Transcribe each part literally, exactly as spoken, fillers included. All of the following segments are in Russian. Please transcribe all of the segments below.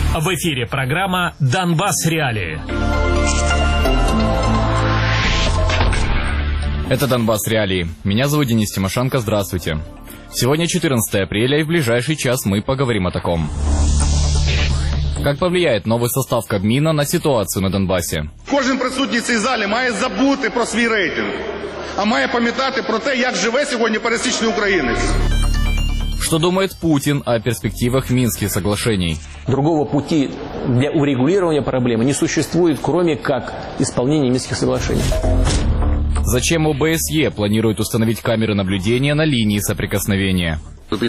В эфире программа «Донбасс. Реалии». Это «Донбасс. Реалии». Меня зовут Денис Тимошенко. Здравствуйте. Сегодня четырнадцатое апреля, и в ближайший час мы поговорим о таком. Как повлияет новый состав Кабміна на ситуацію на Донбасі? Кожен присутній в цій залі має забути про свій рейтинг, а має пам'ятати про те, як живе сьогодні пересічний українець. Что думает Путин о перспективах Минских соглашений? Другого пути для урегулирования проблемы не существует, кроме как исполнения Минских соглашений. Зачем ОБСЕ планирует установить камеры наблюдения на линии соприкосновения?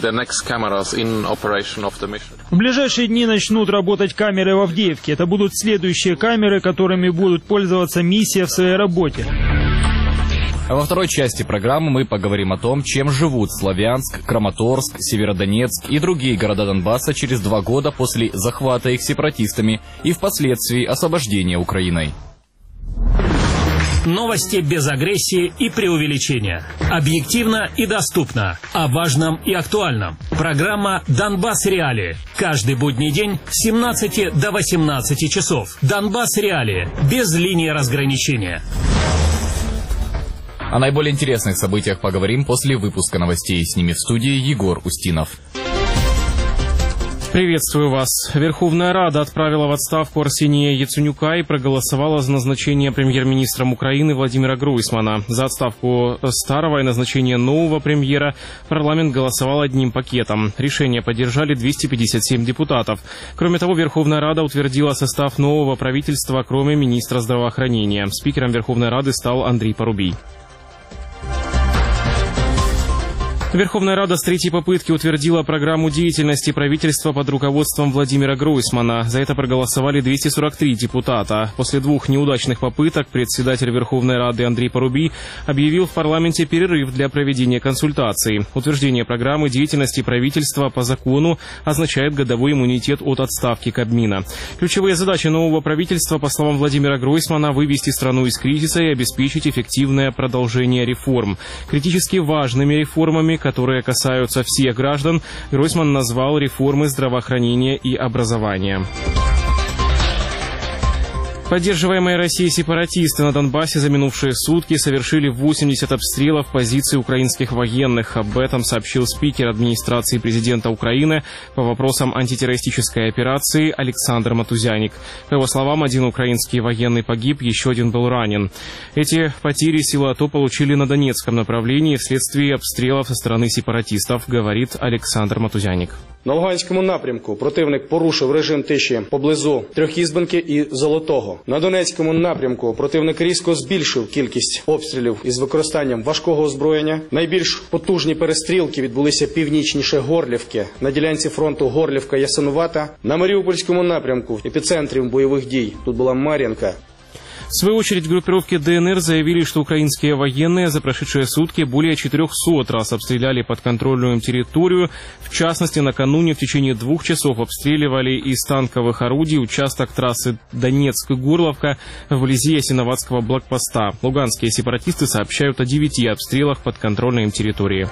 В ближайшие дни начнут работать камеры в Авдеевке. Это будут следующие камеры, которыми будут пользоваться миссия в своей работе. А во второй части программы мы поговорим о том, чем живут Славянск, Краматорск, Северодонецк и другие города Донбасса через два года после захвата их сепаратистами и впоследствии освобождения Украиной. Новости без агрессии и преувеличения. Объективно и доступно. О важном и актуальном. Программа «Донбасс. Реалии». Каждый будний день с семнадцати до восемнадцати часов. «Донбасс. Реалии». Без линии разграничения. О наиболее интересных событиях поговорим после выпуска новостей. С ними в студии Егор Устинов. Приветствую вас. Верховная Рада отправила в отставку Арсения Яценюка и проголосовала за назначение премьер-министром Украины Владимира Гройсмана. За отставку старого и назначение нового премьера парламент голосовал одним пакетом. Решение поддержали двести пятьдесят семь депутатов. Кроме того, Верховная Рада утвердила состав нового правительства, кроме министра здравоохранения. Спикером Верховной Рады стал Андрей Парубий. Верховная Рада с третьей попытки утвердила программу деятельности правительства под руководством Владимира Гройсмана. За это проголосовали двести сорок три депутата. После двух неудачных попыток председатель Верховной Рады Андрей Парубий объявил в парламенте перерыв для проведения консультаций. Утверждение программы деятельности правительства по закону означает годовой иммунитет от отставки Кабмина. Ключевые задачи нового правительства, по словам Владимира Гройсмана, вывести страну из кризиса и обеспечить эффективное продолжение реформ. Критически важными реформами, которые касаются всех граждан, Гройсман назвал реформы здравоохранения и образования. Поддерживаемые Россией сепаратисты на Донбассе за минувшие сутки совершили восемьдесят обстрелов позиций украинских военных. Об этом сообщил спикер администрации президента Украины по вопросам антитеррористической операции Александр Матузяник. По его словам, один украинский военный погиб, еще один был ранен. Эти потери силы АТО получили на Донецком направлении вследствие обстрелов со стороны сепаратистов, говорит Александр Матузяник. На Луганському напрямку противник порушив режим тиші поблизу Трьохізбенки і Золотого. На Донецькому напрямку противник різко збільшив кількість обстрілів із використанням важкого озброєння. Найбільш потужні перестрілки відбулися північніше Горлівки, на ділянці фронту Горлівка-Ясинувата. На Маріупольському напрямку, в епіцентрі бойових дій, тут була Мар'їнка. В свою очередь, группировки ДНР заявили, что украинские военные за прошедшие сутки более четырехсот раз обстреляли подконтрольную им территорию. В частности, накануне в течение двух часов обстреливали из танковых орудий участок трассы Донецк-Горловка вблизи Ясиноватского блокпоста. Луганские сепаратисты сообщают о девяти обстрелах подконтрольной им территории.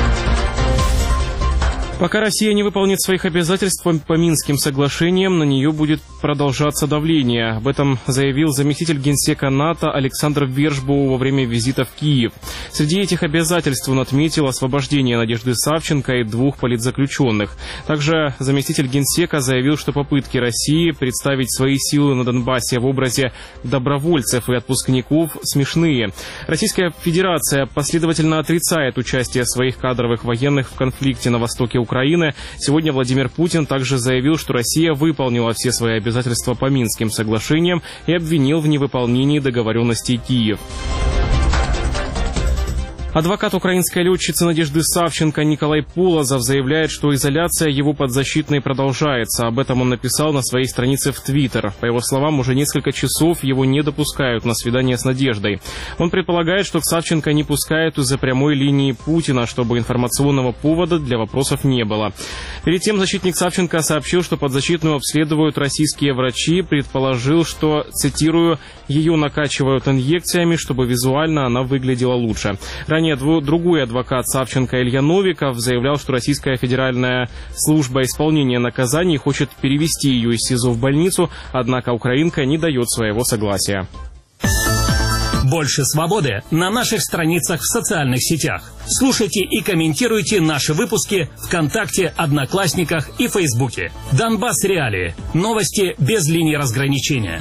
Пока Россия не выполнит своих обязательств по Минским соглашениям, на нее будет продолжаться давление. Об этом заявил заместитель генсека НАТО Александр Вершбоу во время визита в Киев. Среди этих обязательств он отметил освобождение Надежды Савченко и двух политзаключенных. Также заместитель генсека заявил, что попытки России представить свои силы на Донбассе в образе добровольцев и отпускников смешные. Российская Федерация последовательно отрицает участие своих кадровых военных в конфликте на востоке Украины. Сегодня Владимир Путин также заявил, что Россия выполнила все свои обязательства по Минским соглашениям и обвинил в невыполнении договоренностей Киев. Адвокат украинской летчицы Надежды Савченко Николай Полозов заявляет, что изоляция его подзащитной продолжается. Об этом он написал на своей странице в Твиттер. По его словам, уже несколько часов его не допускают на свидание с Надеждой. Он предполагает, что Савченко не пускают из-за прямой линии Путина, чтобы информационного повода для вопросов не было. Перед тем защитник Савченко сообщил, что подзащитную обследуют российские врачи, предположил, что, цитирую, ее накачивают инъекциями, чтобы визуально она выглядела лучше. Ранее заседания другой адвокат Савченко Илья Новиков заявлял, что Российская федеральная служба исполнения наказаний хочет перевести ее из СИЗО в больницу, однако украинка не дает своего согласия. Больше свободы на наших страницах в социальных сетях. Слушайте и комментируйте наши выпуски ВКонтакте, Одноклассниках и Фейсбуке. Донбасс Реалии. Новости без линии разграничения.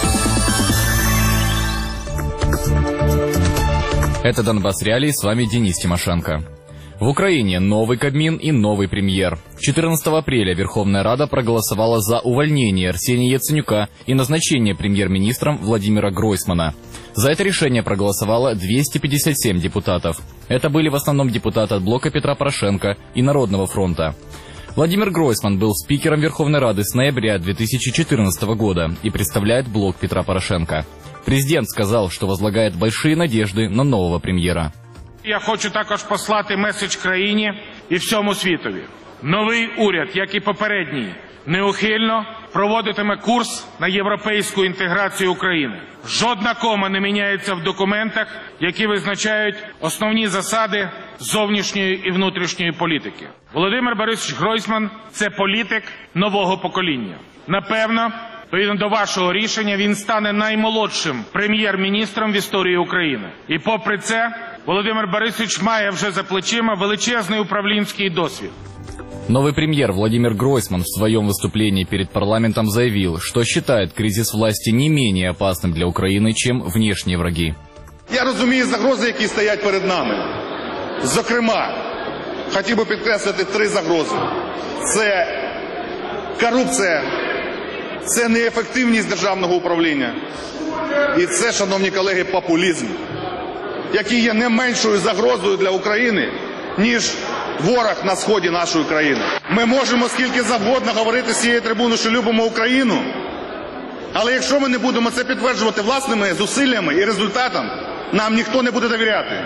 Это Донбасс Реалии, с вами Денис Тимошенко. В Украине новый Кабмин и новый премьер. четырнадцатого апреля Верховная Рада проголосовала за увольнение Арсения Яценюка и назначение премьер-министром Владимира Гройсмана. За это решение проголосовало двести пятьдесят семь депутатов. Это были в основном депутаты от блока Петра Порошенко и Народного фронта. Владимир Гройсман был спикером Верховной Рады с ноября две тысячи четырнадцатого года и представляет блок Петра Порошенко. Президент сказал, что возлагает большие надежды на нового прем'єра. Я хочу також послати меседж країні і всьому світові. Новий уряд, як і попередній, неухильно проводитиме курс на європейську інтеграцію України. Жодна кома не міняється в документах, які визначають основні засади зовнішньої і внутрішньої політики. Володимир Борисович Гройсман – це політик нового покоління. Напевно, відповідно до вашого рішення, він стане наймолодшим прем'єр-міністром в історії України. І попри це, Володимир Борисович має вже за плечима величезний управлінський досвід. Новый премьер Владимир Гройсман в своем выступлении перед парламентом заявил, что считает кризис власти не менее опасным для Украины, чем внешние враги. Я розумію загрози, які стоять перед нами. Зокрема, хотів би підкреслити три загрози. Це корупція, це неефективність державного управління і це, шановні колеги, популізм, який є не меншою загрозою для України, ніж ворог на сході нашої країни. Ми можемо скільки завгодно говорити з цієї трибуни, що любимо Україну, але якщо ми не будемо це підтверджувати власними зусиллями і результатом, нам ніхто не буде довіряти.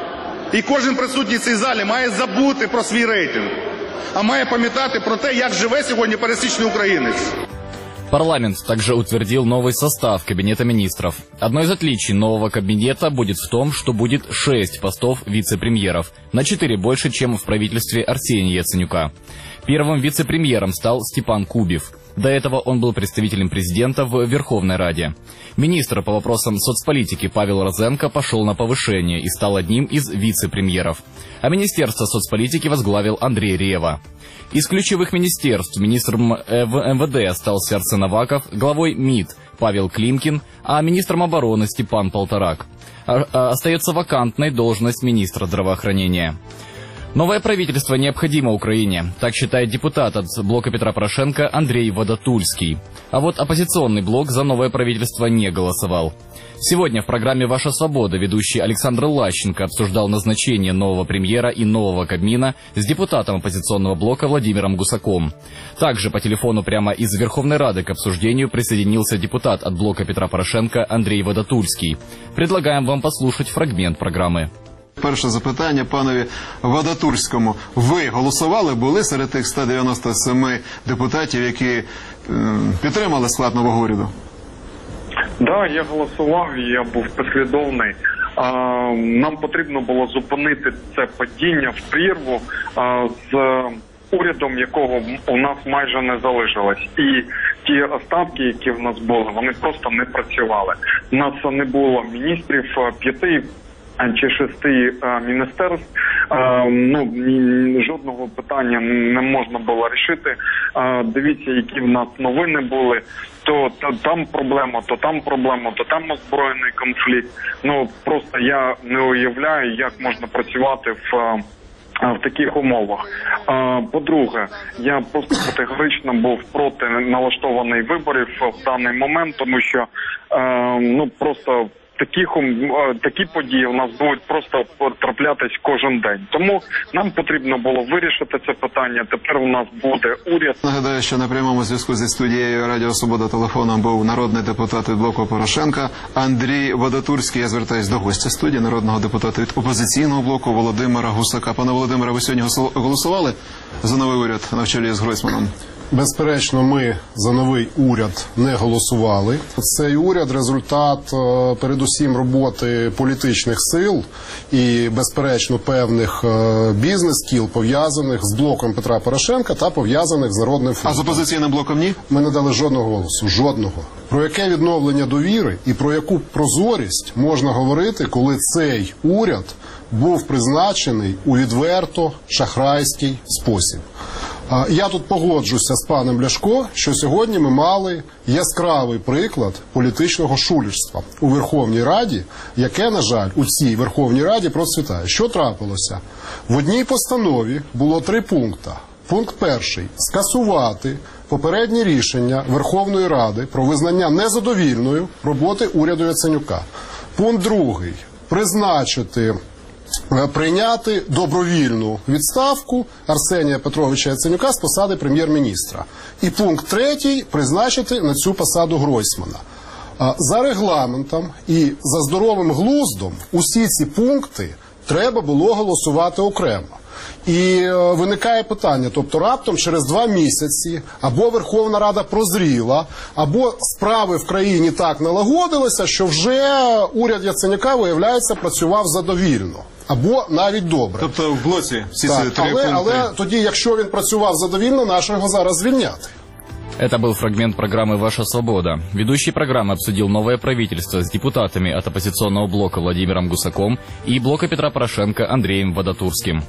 І кожен присутній в цій залі має забути про свій рейтинг, а має пам'ятати про те, як живе сьогодні пересічний українець. Парламент также утвердил новый состав Кабинета министров. Одно из отличий нового кабинета будет в том, что будет шесть постов вице-премьеров, на четыре больше, чем в правительстве Арсения Яценюка. Первым вице-премьером стал Степан Кубев. До этого он был представителем президента в Верховной Раде. Министр по вопросам соцполитики Павел Розенко пошел на повышение и стал одним из вице-премьеров. А Министерство соцполитики возглавил Андрей Рева. Из ключевых министерств министром эм вэ дэ остался Арсен Аваков, главой МИД Павел Климкин, а министром обороны Степан Полторак. Остается вакантной должность министра здравоохранения. Новое правительство необходимо Украине, так считает депутат от блока Петра Порошенко Андрей Водотульский. А вот оппозиционный блок за новое правительство не голосовал. Сегодня в программе «Ваша свобода» ведущий Александр Лащенко обсуждал назначение нового премьера и нового Кабмина с депутатом оппозиционного блока Владимиром Гусаком. Также по телефону прямо из Верховной Рады к обсуждению присоединился депутат от блока Петра Порошенко Андрей Водотульский. Предлагаем вам послушать фрагмент программы. Перше запитання панові Водотульському. Ви голосували, були серед тих ста дев'яноста семи депутатів, які е, підтримали склад нового уряду? Да, я голосував, я був послідовний. А, нам потрібно було зупинити це падіння в прірву а, з урядом, якого у нас майже не залишилось. І ті остатки, які в нас були, вони просто не працювали. У нас не було міністрів, п'яти чи шести а, міністерств, а, ну, ні, жодного питання не можна було рішити. А, дивіться, які в нас новини були, то, то там проблема, то там проблема, то там озброєний конфлікт. Ну, просто я не уявляю, як можна працювати в, в таких умовах. А, по-друге, я просто категорично був проти налаштованих виборів в даний момент, тому що, а, ну, просто Такі, такі події у нас будуть просто траплятись кожен день. Тому нам потрібно було вирішити це питання. Тепер у нас буде уряд. Нагадаю, що на прямому зв'язку зі студією Радіо Свобода телефоном був народний депутат від блоку Порошенка Андрій Водотульський. Я звертаюсь до гостя студії, народного депутата від опозиційного блоку Володимира Гусака. Пане Володимире, ви сьогодні голосували? за новий уряд на чолі з Гройсманом? Безперечно, ми за новий уряд не голосували. Цей уряд – результат передусім роботи політичних сил і, безперечно, певних бізнес-кіл, пов'язаних з блоком Петра Порошенка та пов'язаних з Народним фронтом. А з опозиційним блоком ні? Ми не дали жодного голосу, жодного. Про яке відновлення довіри і про яку прозорість можна говорити, коли цей уряд був призначений у відверто шахрайський спосіб? Я тут погоджуся з паном Ляшко, що сьогодні ми мали яскравий приклад політичного шулерства у Верховній Раді, яке, на жаль, у цій Верховній Раді процвітає. Що трапилося? В одній постанові було три пункти. Пункт перший – скасувати попереднє рішення Верховної Ради про визнання незадовільною роботи уряду Яценюка. Пункт другий – призначити... прийняти добровільну відставку Арсенія Петровича Яценюка з посади прем'єр-міністра. І пункт третій – призначити на цю посаду Гройсмана. За регламентом і за здоровим глуздом усі ці пункти треба було голосувати окремо. І виникає питання, тобто раптом через два місяці або Верховна Рада прозріла, або справи в країні так налагодилися, що вже уряд Яценюка, виявляється, працював задовільно. Або навіть добре. Тобто в блоці всі ці три але, пункти. Але тоді, якщо він працював задовільно, нащо його зараз звільняти? Это был фрагмент программы «Ваша свобода». Ведущий программы обсудил новое правительство с депутатами от оппозиционного блока Владимиром Гусаком и блока Петра Порошенко Андреем Вадатурским.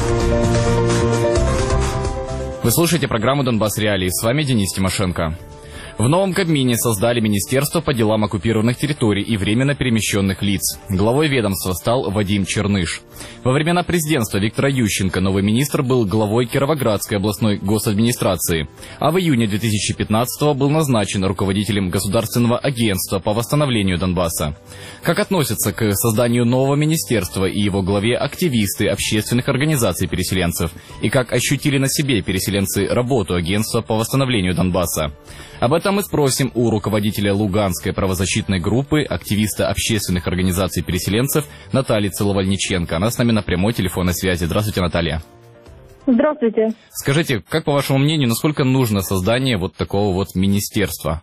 Вы слушаете программу «Донбасс Реалии». С вами Денис Тимошенко. В новом Кабмине создали Министерство по делам оккупированных территорий и временно перемещенных лиц. Главой ведомства стал Вадим Черныш. Во времена президентства Виктора Ющенко новый министр был главой Кировоградской областной госадминистрации, а в июне две тысячи пятнадцатого был назначен руководителем Государственного агентства по восстановлению Донбасса. Как относятся к созданию нового министерства и его главе активисты общественных организаций переселенцев? И как ощутили на себе переселенцы работу агентства по восстановлению Донбасса? Об этом мы спросим у руководителя Луганской правозащитной группы, активиста общественных организаций переселенцев Натальи Целовальниченко. Она с нами на прямой телефонной связи. Здравствуйте, Наталья. Здравствуйте. Скажите, как по вашему мнению, насколько нужно создание вот такого вот министерства?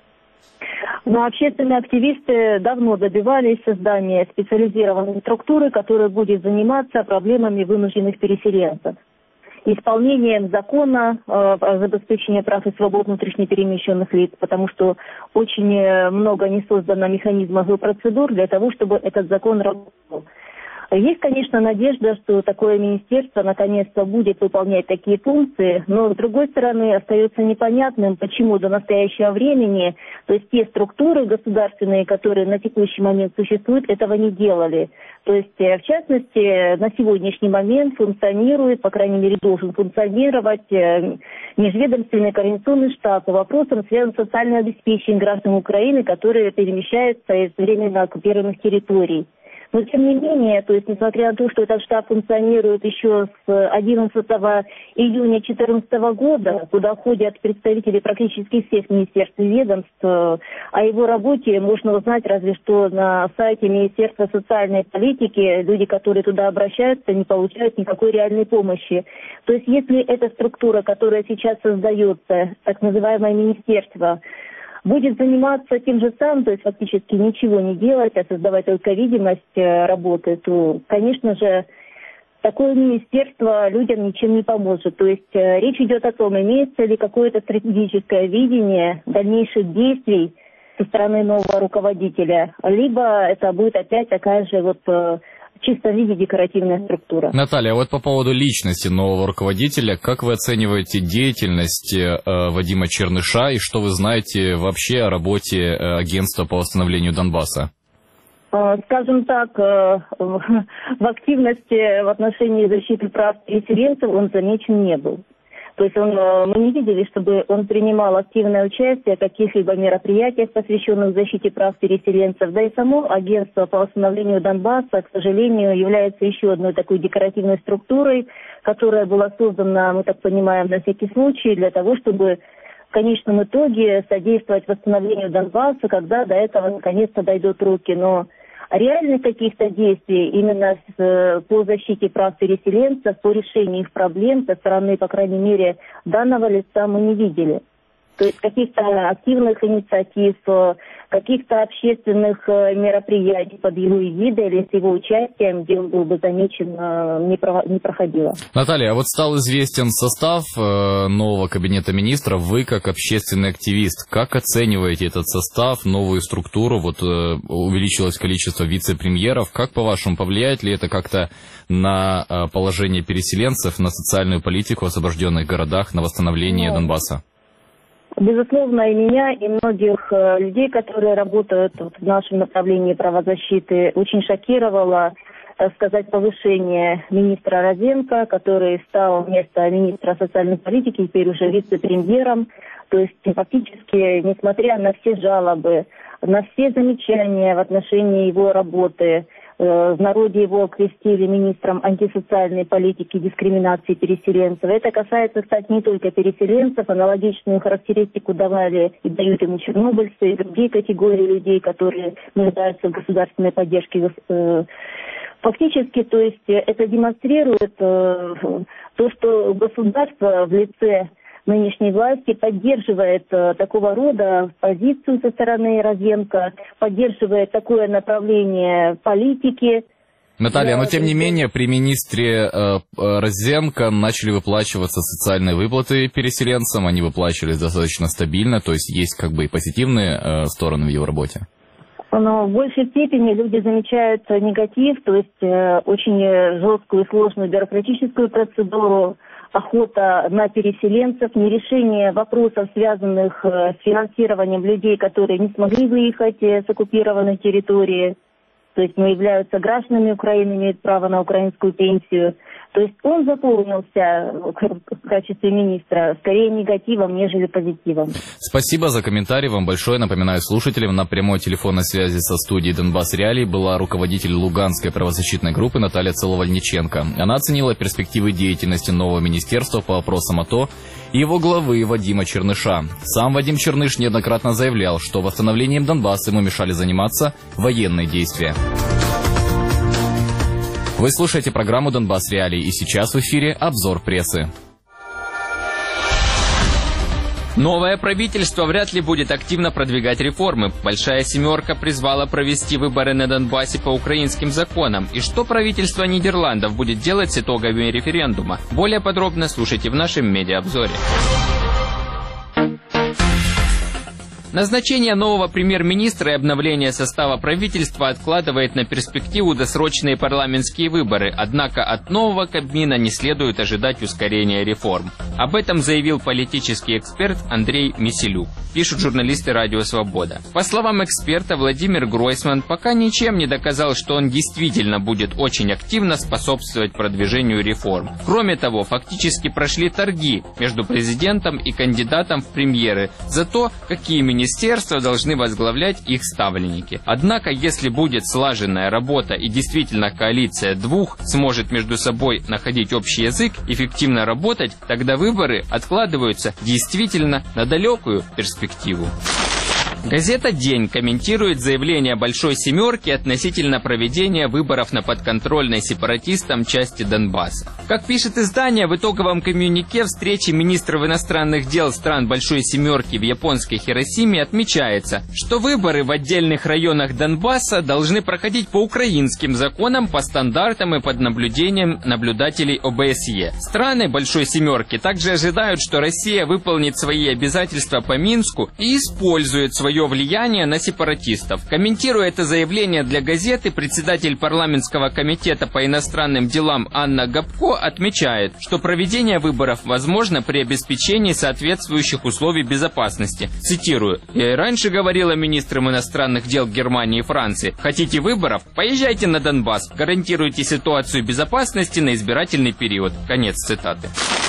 Ну, общественные активисты давно добивались создания специализированной структуры, которая будет заниматься проблемами вынужденных переселенцев. Исполнением закона э, о обеспечении прав и свобод внутреннеперемещенных лиц, потому что очень много не создано механизмов и процедур для того, чтобы этот закон работал. Есть, конечно, надежда, что такое министерство наконец-то будет выполнять такие функции, но, с другой стороны, остается непонятным, почему до настоящего времени, то есть те структуры государственные, которые на текущий момент существуют, этого не делали. То есть, в частности, на сегодняшний момент функционирует, по крайней мере, должен функционировать межведомственный координационный штаб по вопросам, связанным с социальным обеспечением граждан Украины, которые перемещаются из временно оккупированных территорий. Но, тем не менее, то есть, несмотря на то, что этот штаб функционирует еще с одиннадцатого июня две тысячи четырнадцатого года, куда входят представители практически всех министерств и ведомств, о его работе можно узнать разве что на сайте Министерства социальной политики. Люди, которые туда обращаются, не получают никакой реальной помощи. То есть, если эта структура, которая сейчас создается, так называемое министерство, будет заниматься тем же самым, то есть фактически ничего не делать, а создавать только видимость работы, то, конечно же, такое министерство людям ничем не поможет. То есть речь идет о том, имеется ли какое-то стратегическое видение дальнейших действий со стороны нового руководителя, либо это будет опять такая же вот в чистом виде декоративная структура. Наталья, вот по поводу личности нового руководителя, как вы оцениваете деятельность э, Вадима Черныша и что вы знаете вообще о работе э, агентства по восстановлению Донбасса? Скажем так, в активности в отношении защиты прав переселенцев он замечен не был. То есть он, мы не видели, чтобы он принимал активное участие в каких-либо мероприятиях, посвященных защите прав переселенцев. Да и само агентство по восстановлению Донбасса, к сожалению, является еще одной такой декоративной структурой, которая была создана, мы так понимаем, на всякий случай, для того, чтобы в конечном итоге содействовать восстановлению Донбасса, когда до этого наконец-то дойдут руки. Но реальных каких-то действий именно с, по защите прав переселенцев, по решению их проблем со стороны, по крайней мере, данного лица мы не видели. То есть каких-то активных инициатив, каких-то общественных мероприятий под его эгидой или с его участием, где он был бы замечен, не проходило. Наталья, а вот стал известен состав нового кабинета министров. Вы, как общественный активист, как оцениваете этот состав, новую структуру? Вот увеличилось количество вице-премьеров. Как, по-вашему, повлияет ли это как-то на положение переселенцев, на социальную политику в освобожденных городах, на восстановление ну, Донбасса? Безусловно, и меня, и многих э, людей, которые работают вот, в нашем направлении правозащиты, очень шокировало, так сказать, повышение министра Розенко, который стал вместо министра социальной политики теперь уже вице-премьером. То есть фактически, несмотря на все жалобы, на все замечания в отношении его работы, в народе его окрестили министром антисоциальной политики и дискриминации переселенцев. Это касается, кстати, не только переселенцев. Аналогичную характеристику давали и дают ему чернобыльцы, и другие категории людей, которые нуждаются в государственной поддержке. Фактически, то есть, это демонстрирует то, что государство в лице нынешней власти поддерживает э, такого рода позицию со стороны Розенко, поддерживает такое направление политики. Наталья, но тем не менее при министре э, Розенко начали выплачиваться социальные выплаты переселенцам, они выплачивались достаточно стабильно, то есть есть как бы и позитивные э, стороны в его работе. Но в большей степени люди замечают негатив, то есть э, очень жесткую и сложную бюрократическую процедуру, охота на переселенцев, нерешение вопросов, связанных с финансированием людей, которые не смогли выехать с оккупированной территории, то есть не являются гражданами Украины, имеют право на украинскую пенсию. То есть он заполнился в качестве министра скорее негативом, нежели позитивом. Спасибо за комментарий вам большое. Напоминаю слушателям, на прямой телефонной связи со студией «Донбасс Реалии» была руководитель Луганской правозащитной группы Наталья Целовальниченко. Она оценила перспективы деятельности нового министерства по вопросам АТО и его главы Вадима Черныша. Сам Вадим Черныш неоднократно заявлял, что восстановлением Донбасса ему мешали заниматься военные действия. Вы слушаете программу «Донбасс Реалии», и сейчас в эфире обзор прессы. Новое правительство вряд ли будет активно продвигать реформы. Большая семерка призвала провести выборы на Донбассе по украинским законам. И что правительство Нидерландов будет делать с итогами референдума? Более подробно слушайте в нашем медиаобзоре. Назначение нового премьер-министра и обновление состава правительства откладывает на перспективу досрочные парламентские выборы, однако от нового Кабмина не следует ожидать ускорения реформ. Об этом заявил политический эксперт Андрей Миселюк, пишут журналисты «Радио Свобода». По словам эксперта, Владимир Гройсман пока ничем не доказал, что он действительно будет очень активно способствовать продвижению реформ. Кроме того, фактически прошли торги между президентом и кандидатом в премьеры за то, какие министерства Министерства должны возглавлять их ставленники. Однако, если будет слаженная работа и действительно коалиция двух сможет между собой находить общий язык, эффективно работать, тогда выборы откладываются действительно на далекую перспективу. Газета «День» комментирует заявление Большой Семерки относительно проведения выборов на подконтрольной сепаратистам части Донбасса. Как пишет издание, в итоговом коммюнике встречи министров иностранных дел стран Большой Семерки в японской Хиросиме отмечается, что выборы в отдельных районах Донбасса должны проходить по украинским законам, по стандартам и под наблюдением наблюдателей О Бэ Эс Е. Страны Большой Семерки также ожидают, что Россия выполнит свои обязательства по Минску и использует свою влияние на сепаратистов. Комментируя это заявление для газеты, председатель парламентского комитета по иностранным делам Анна Гопко отмечает, что проведение выборов возможно при обеспечении соответствующих условий безопасности. Цитирую: «Я и раньше говорила министрам иностранных дел Германии и Франции: хотите выборов? Поезжайте на Донбасс, гарантируйте ситуацию безопасности на избирательный период». Конец цитаты.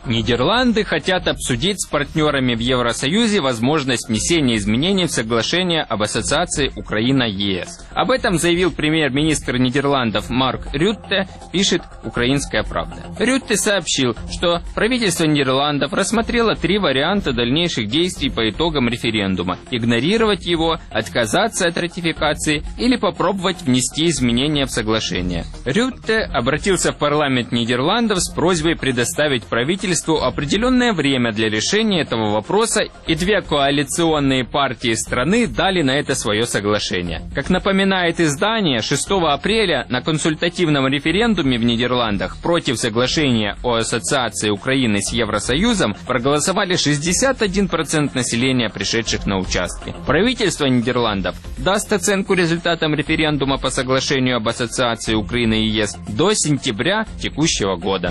Нидерланды хотят обсудить с партнерами в Евросоюзе возможность внесения изменений в соглашение об ассоциации Украина-ЕС. Об этом заявил премьер-министр Нидерландов Марк Рютте, пишет «Украинская правда». Рютте сообщил, что правительство Нидерландов рассмотрело три варианта дальнейших действий по итогам референдума: игнорировать его, отказаться от ратификации или попробовать внести изменения в соглашение. Рютте обратился в парламент Нидерландов с просьбой предоставить правительству определенное время для решения этого вопроса, и две коалиционные партии страны дали на это свое соглашение. Как напоминает издание, шестого апреля на консультативном референдуме в Нидерландах против соглашения о ассоциации Украины с Евросоюзом проголосовали шестьдесят один процент населения, пришедших на участки. Правительство Нидерландов даст оценку результатам референдума по соглашению об ассоциации Украины и ЕС до сентября текущего года.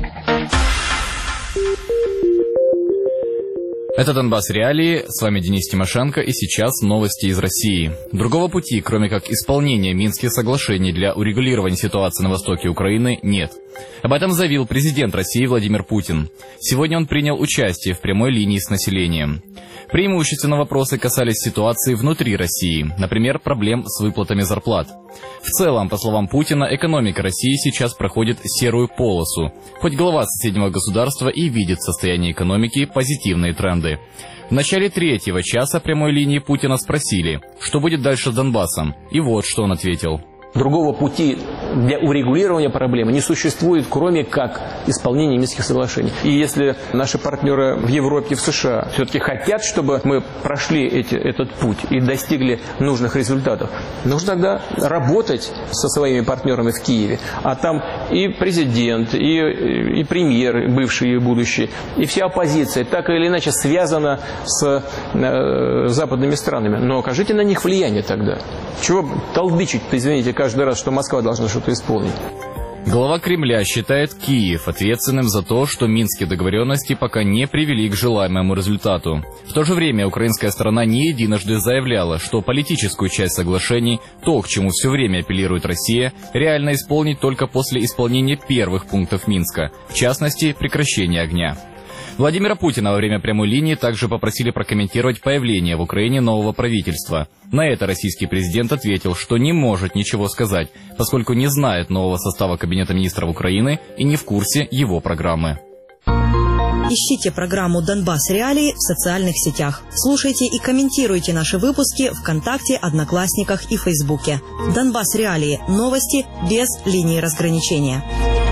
Это «Донбасс Реалии», с вами Денис Тимошенко, и сейчас новости из России. Другого пути, кроме как исполнения Минских соглашений для урегулирования ситуации на востоке Украины, нет. Об этом заявил президент России Владимир Путин. Сегодня он принял участие в прямой линии с населением. Преимущественно вопросы касались ситуации внутри России, например, проблем с выплатами зарплат. В целом, по словам Путина, экономика России сейчас проходит серую полосу. Хоть глава соседнего государства и видит в состоянии экономики позитивные тренды. В начале третьего часа прямой линии Путина спросили, что будет дальше с Донбассом, и вот что он ответил. Другого пути для урегулирования проблемы не существует, кроме как исполнения Минских соглашений. И если наши партнеры в Европе и в США все-таки хотят, чтобы мы прошли эти, этот путь и достигли нужных результатов, нужно тогда работать со своими партнерами в Киеве. А там и президент, и, и премьер, бывший и будущий, и вся оппозиция так или иначе связана с э, западными странами. Но окажите на них влияние тогда. Чего толдычить-то, извините, каждый раз, что Москва должна что-то исполнить? Глава Кремля считает Киев ответственным за то, что минские договоренности пока не привели к желаемому результату. В то же время украинская сторона не единожды заявляла, что политическую часть соглашений, то, к чему все время апеллирует Россия, реально исполнить только после исполнения первых пунктов Минска, в частности, прекращения огня. Владимира Путина во время прямой линии также попросили прокомментировать появление в Украине нового правительства. На это российский президент ответил, что не может ничего сказать, поскольку не знает нового состава Кабинета министров Украины и не в курсе его программы. Ищите программу «Донбасс Реалии» в социальных сетях. Слушайте и комментируйте наши выпуски ВКонтакте, Одноклассниках и Фейсбуке. «Донбасс Реалии» – новости без линии разграничения.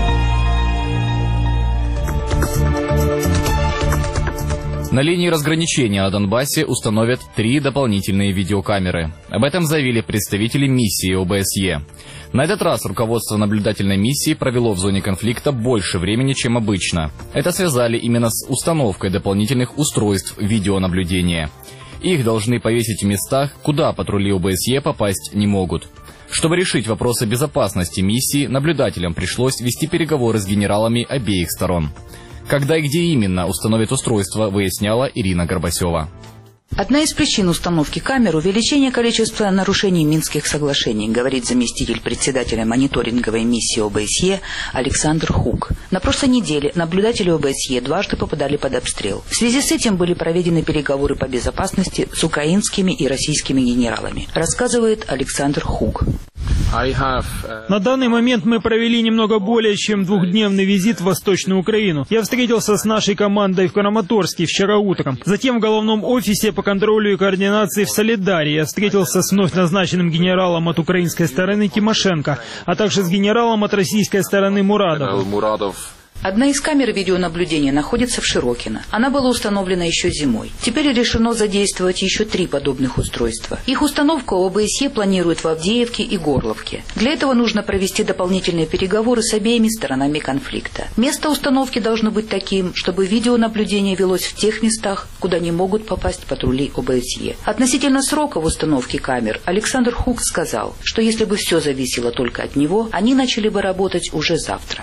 На линии разграничения на Донбассе установят три дополнительные видеокамеры. Об этом заявили представители миссии о бэ эс е. На этот раз руководство наблюдательной миссии провело в зоне конфликта больше времени, чем обычно. Это связали именно с установкой дополнительных устройств видеонаблюдения. Их должны повесить в местах, куда патрули о бэ эс е попасть не могут. Чтобы решить вопросы безопасности миссии, наблюдателям пришлось вести переговоры с генералами обеих сторон. Когда и где именно установят устройство, выясняла Ирина Горбасева. Одна из причин установки камер – увеличение количества нарушений Минских соглашений, говорит заместитель председателя мониторинговой миссии о бэ эс е Александр Хук. На прошлой неделе наблюдатели о бэ эс е дважды попадали под обстрел. В связи с этим были проведены переговоры по безопасности с украинскими и российскими генералами, рассказывает Александр Хук. На данный момент мы провели немного более чем двухдневный визит в Восточную Украину. Я встретился с нашей командой в Краматорске вчера утром. Затем в головном офисе по контролю и координации в Солидаре я встретился с вновь назначенным генералом от украинской стороны Тимошенко, а также с генералом от российской стороны Мурадов. Одна из камер видеонаблюдения находится в Широкино. Она была установлена еще зимой. Теперь решено задействовать еще три подобных устройства. Их установку о бэ эс е планирует в Авдеевке и Горловке. Для этого нужно провести дополнительные переговоры с обеими сторонами конфликта. Место установки должно быть таким, чтобы видеонаблюдение велось в тех местах, куда не могут попасть патрули о бэ эс е. Относительно сроков установки камер Александр Хук сказал, что если бы все зависело только от него, они начали бы работать уже завтра.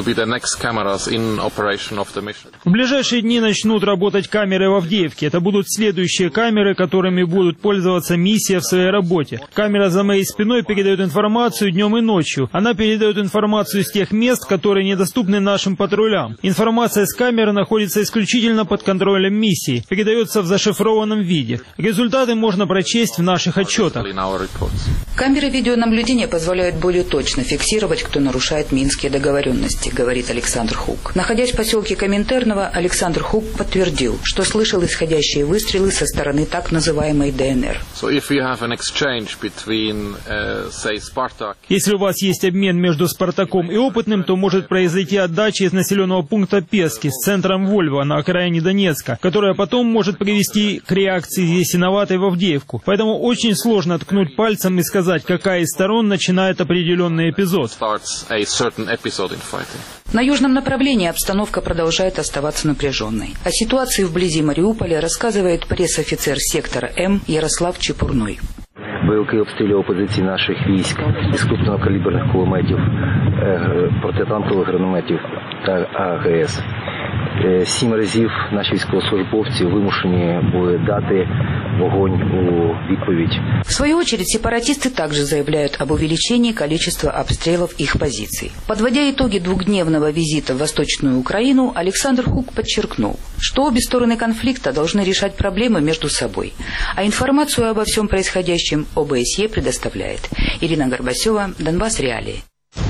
В ближайшие дни начнут работать камеры в Авдеевке. Это будут следующие камеры, которыми будут пользоваться миссия в своей работе. Камера за моей спиной передает информацию днем и ночью. Она передает информацию с тех мест, которые недоступны нашим патрулям. Информация с камеры находится исключительно под контролем миссии. Передается в зашифрованном виде. Результаты можно прочесть в наших отчетах. Камеры видеонаблюдения позволяют более точно фиксировать, кто нарушает минские договоренности, говорит Александр Хук. Находясь в поселке Коминтерново, Александр Хук подтвердил, что слышал исходящие выстрелы со стороны так называемой ДНР. Если у вас есть обмен между «Спартаком» и «Опытным», то может произойти отдача из населенного пункта Пески с центром Вольво на окраине Донецка, которая потом может привести к реакции Ясиноватой в Авдеевку. Поэтому очень сложно ткнуть пальцем и сказать, какая из сторон начинает определенный эпизод. На южном направлении обстановка продолжает оставаться напряженной. О ситуации вблизи Мариуполя рассказывает пресс-офицер сектора М Ярослав Чепурной. Бойовики обстрілювали позиції наших військ із крупнокаліберних кулеметів, протитанкових гранатометів та А Г С. Сім разів наші військовослужбовці вимушені були дати вогонь у відповідь. В свою очередь, сепаратисты также заявляют об увеличении количества обстрелов их позиций. Подводя итоги двухдневного визита в Восточную Украину, Александр Хук подчеркнул, что обе стороны конфликта должны решать проблемы между собой, а информацию обо всем происходящем О Б С Е предоставляет. Ирина Горбасева, Донбасс Реалии.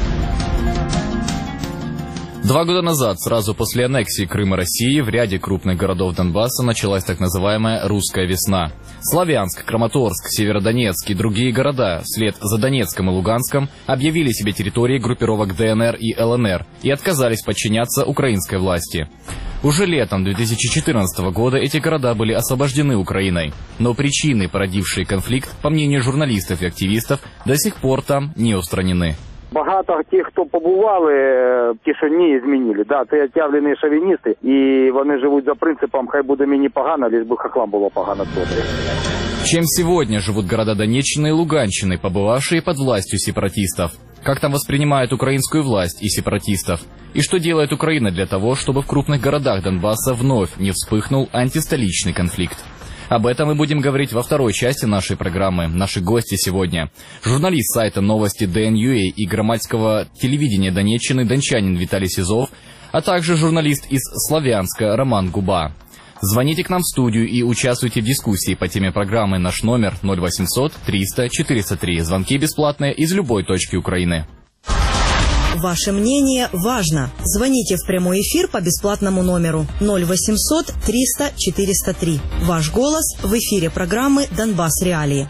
Два года назад, сразу после аннексии Крыма России, в ряде крупных городов Донбасса началась так называемая «русская весна». Славянск, Краматорск, Северодонецк и другие города, вслед за Донецком и Луганском, объявили себе территории группировок Д Н Р и Л Н Р и отказались подчиняться украинской власти. Уже летом две тысячи четырнадцатого года эти города были освобождены Украиной. Но причины, породившие конфликт, по мнению журналистов и активистов, до сих пор там не устранены. Багато тих, хто побували, ті, що ні, змінили. Да, це отявлені шовіністи, і вони живуть за принципом, хай буде мені погано, лиш би хохлам було погано. Чем сегодня живут города Донеччины и Луганщины, побывавшие под властью сепаратистов? Как там воспринимают украинскую власть и сепаратистов? И что делает Украина для того, чтобы в крупных городах Донбасса вновь не вспыхнул антистоличный конфликт? Об этом мы будем говорить во второй части нашей программы. Наши гости сегодня. Журналист сайта новости Д Н Ю А и громадского телевидения Донеччины дончанин Виталий Сизов, а также журналист из Славянска Роман Губа. Звоните к нам в студию и участвуйте в дискуссии по теме программы. Наш номер ноль восемьсот триста четыреста три. Звонки бесплатные из любой точки Украины. Ваше мнение важно. Звоните в прямой эфир по бесплатному номеру ноль восемьсот триста четыреста три. Ваш голос в эфире программы «Донбасс Реалии».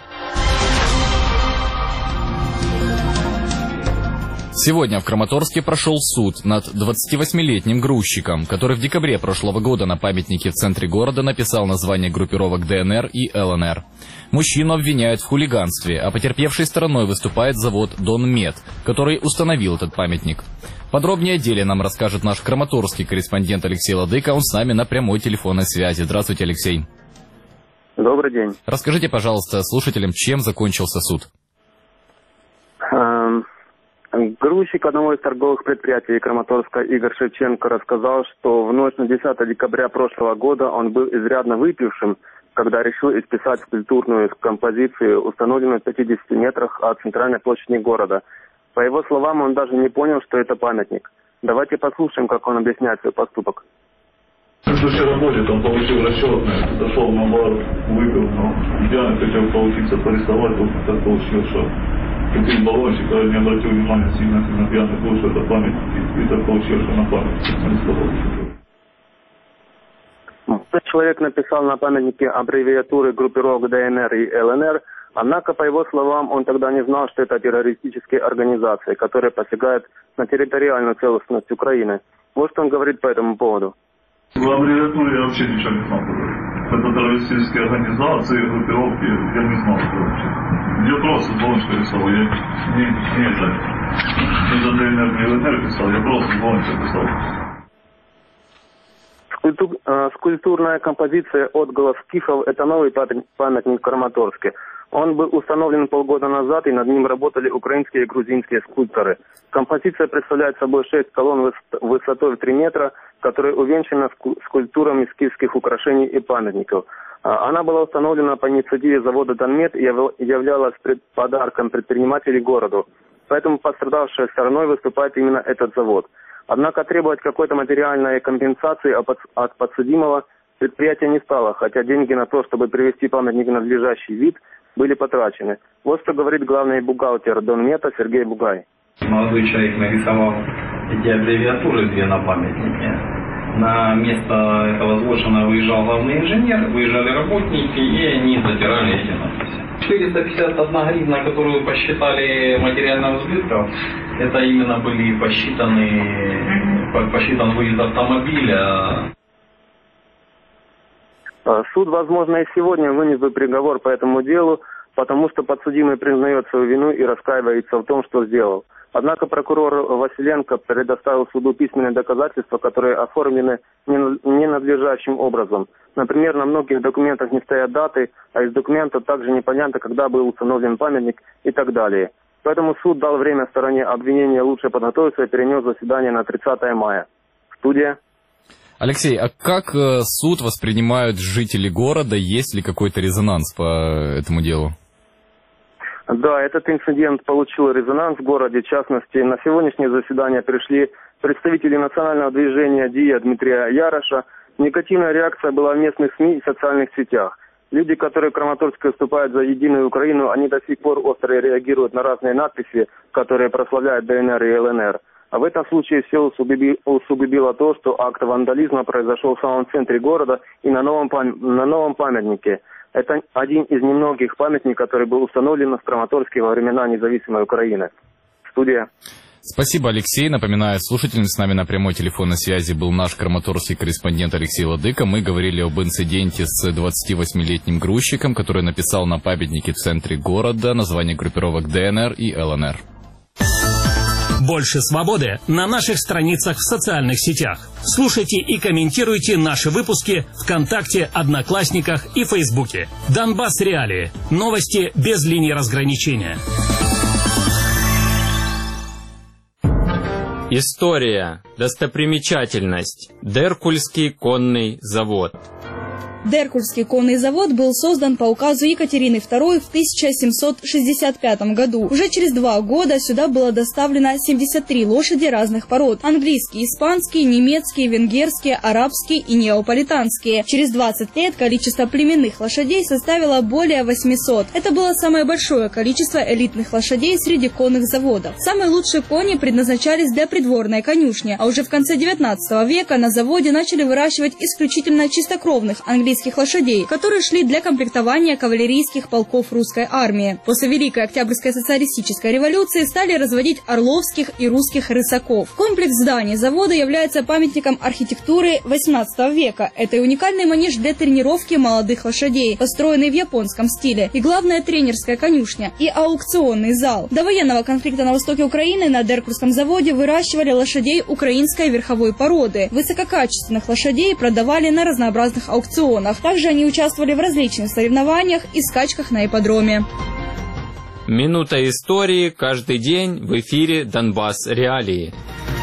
Сегодня в Краматорске прошел суд над двадцативосьмилетним грузчиком, который в декабре прошлого года на памятнике в центре города написал название группировок Д Н Р и Л Н Р. Мужчину обвиняют в хулиганстве, а потерпевшей стороной выступает завод «Донмет», который установил этот памятник. Подробнее о деле нам расскажет наш краматорский корреспондент Алексей Ладыка. Он с нами на прямой телефонной связи. Здравствуйте, Алексей. Добрый день. Расскажите, пожалуйста, слушателям, чем закончился суд. Грузчик одного из торговых предприятий Краматорска Игорь Шевченко рассказал, что в ночь на десятое декабря прошлого года он был изрядно выпившим, когда решил исписать скульптурную композицию, установленную в пятидесяти метрах от центральной площади города. По его словам, он даже не понял, что это памятник. Давайте послушаем, как он объясняет свой поступок. Вчера ночью он получил расчет, зашел на бар, выпил, но пьяный хотел поучиться порисовать, тут так получилось, что купил баллончик, а не обратил внимания сильно на пьяный был, что это памятник, и так получилось, что на памятник нарисовал. Этот человек написал на памятнике аббревиатуры группировок Д Н Р и Л Н Р, однако, по его словам, он тогда не знал, что это террористические организации, которые посягают на территориальную целостность Украины. Вот что он говорит по этому поводу. В аббревиатуре я вообще ничего не знал. Это террористические организации, группировки, я не знал, что вообще. Я просто баллончик рисовал, я не, не это, не за Д Н Р, не Л Н Р писал, я просто баллончик рисовал. Скульптурная композиция «Отголос скифов» – это новый памятник в Краматорске. Он был установлен полгода назад, и над ним работали украинские и грузинские скульпторы. Композиция представляет собой шесть колонн высотой в три метра, которые увенчаны скульптурами скифских украшений и памятников. Она была установлена по инициативе завода «Донмет» и являлась подарком предпринимателей городу. Поэтому пострадавшей стороной выступает именно этот завод. Однако требовать какой-то материальной компенсации от подсудимого предприятие не стало, хотя деньги на то, чтобы привести памятник в надлежащий вид, были потрачены. Вот что говорит главный бухгалтер Донмета Сергей Бугай. Молодой человек нарисовал эти аббревиатуры две на памятнике. На место этого злочина выезжал главный инженер, выезжали работники, и они затирали эти надписи. четыреста пятьдесят одна гривна, которую посчитали материальным взбытком, это именно были посчитаны, посчитан выезд автомобиля. Суд, возможно, и сегодня вынес бы приговор по этому делу, потому что подсудимый признает свою вину и раскаивается в том, что сделал. Однако прокурор Василенко предоставил суду письменные доказательства, которые оформлены ненадлежащим образом. Например, на многих документах не стоят даты, а из документов также непонятно, когда был установлен памятник и так далее. Поэтому суд дал время стороне обвинения лучше подготовиться и перенес заседание на тридцатое мая. Студия. Алексей, а как э, суд воспринимают жители города? Есть ли какой-то резонанс по этому делу? Да, этот инцидент получил резонанс в городе. В частности, на сегодняшнее заседание пришли представители национального движения ДИА Дмитрия Яроша. Негативная реакция была в местных СМИ и социальных сетях. Люди, которые в Краматорске выступают за единую Украину, они до сих пор остро реагируют на разные надписи, которые прославляют ДНР и ЛНР. А в этом случае все усугубило то, что акт вандализма произошел в самом центре города и на новом, пам... на новом памятнике. Это один из немногих памятников, который был установлен в Краматорске во времена независимой Украины. Студия. Спасибо, Алексей. Напоминаю, слушателям, с нами на прямой телефонной связи был наш краматорский корреспондент Алексей Ладыка. Мы говорили об инциденте с двадцативосьмилетним грузчиком, который написал на памятнике в центре города название группировок ДНР и ЛНР. Больше свободы на наших страницах в социальных сетях. Слушайте и комментируйте наши выпуски ВКонтакте, Одноклассниках и Фейсбуке. Донбасс Реалии. Новости без линии разграничения. История. Достопримечательность. Деркульский конный завод. Деркульский конный завод был создан по указу Екатерины второй в тысяча семьсот шестьдесят пятом году. Уже через два года сюда было доставлено семьдесят три лошади разных пород. Английские, испанские, немецкие, венгерские, арабские и неаполитанские. Через двадцать лет количество племенных лошадей составило более восьмисот. Это было самое большое количество элитных лошадей среди конных заводов. Самые лучшие кони предназначались для придворной конюшни, а уже в конце девятнадцатого века на заводе начали выращивать исключительно чистокровных английских лошадей, которые шли для комплектования кавалерийских полков русской армии. После Великой Октябрьской социалистической революции стали разводить орловских и русских рысаков. Комплекс зданий завода является памятником архитектуры восемнадцатого века. Это и уникальный манеж для тренировки молодых лошадей, построенный в японском стиле, и главная тренерская конюшня, и аукционный зал. До военного конфликта на востоке Украины на Деркульском заводе выращивали лошадей украинской верховой породы. Высококачественных лошадей продавали на разнообразных аукционах. Также они участвовали в различных соревнованиях и скачках на ипподроме. Минута истории каждый день в эфире Донбасс Реалии.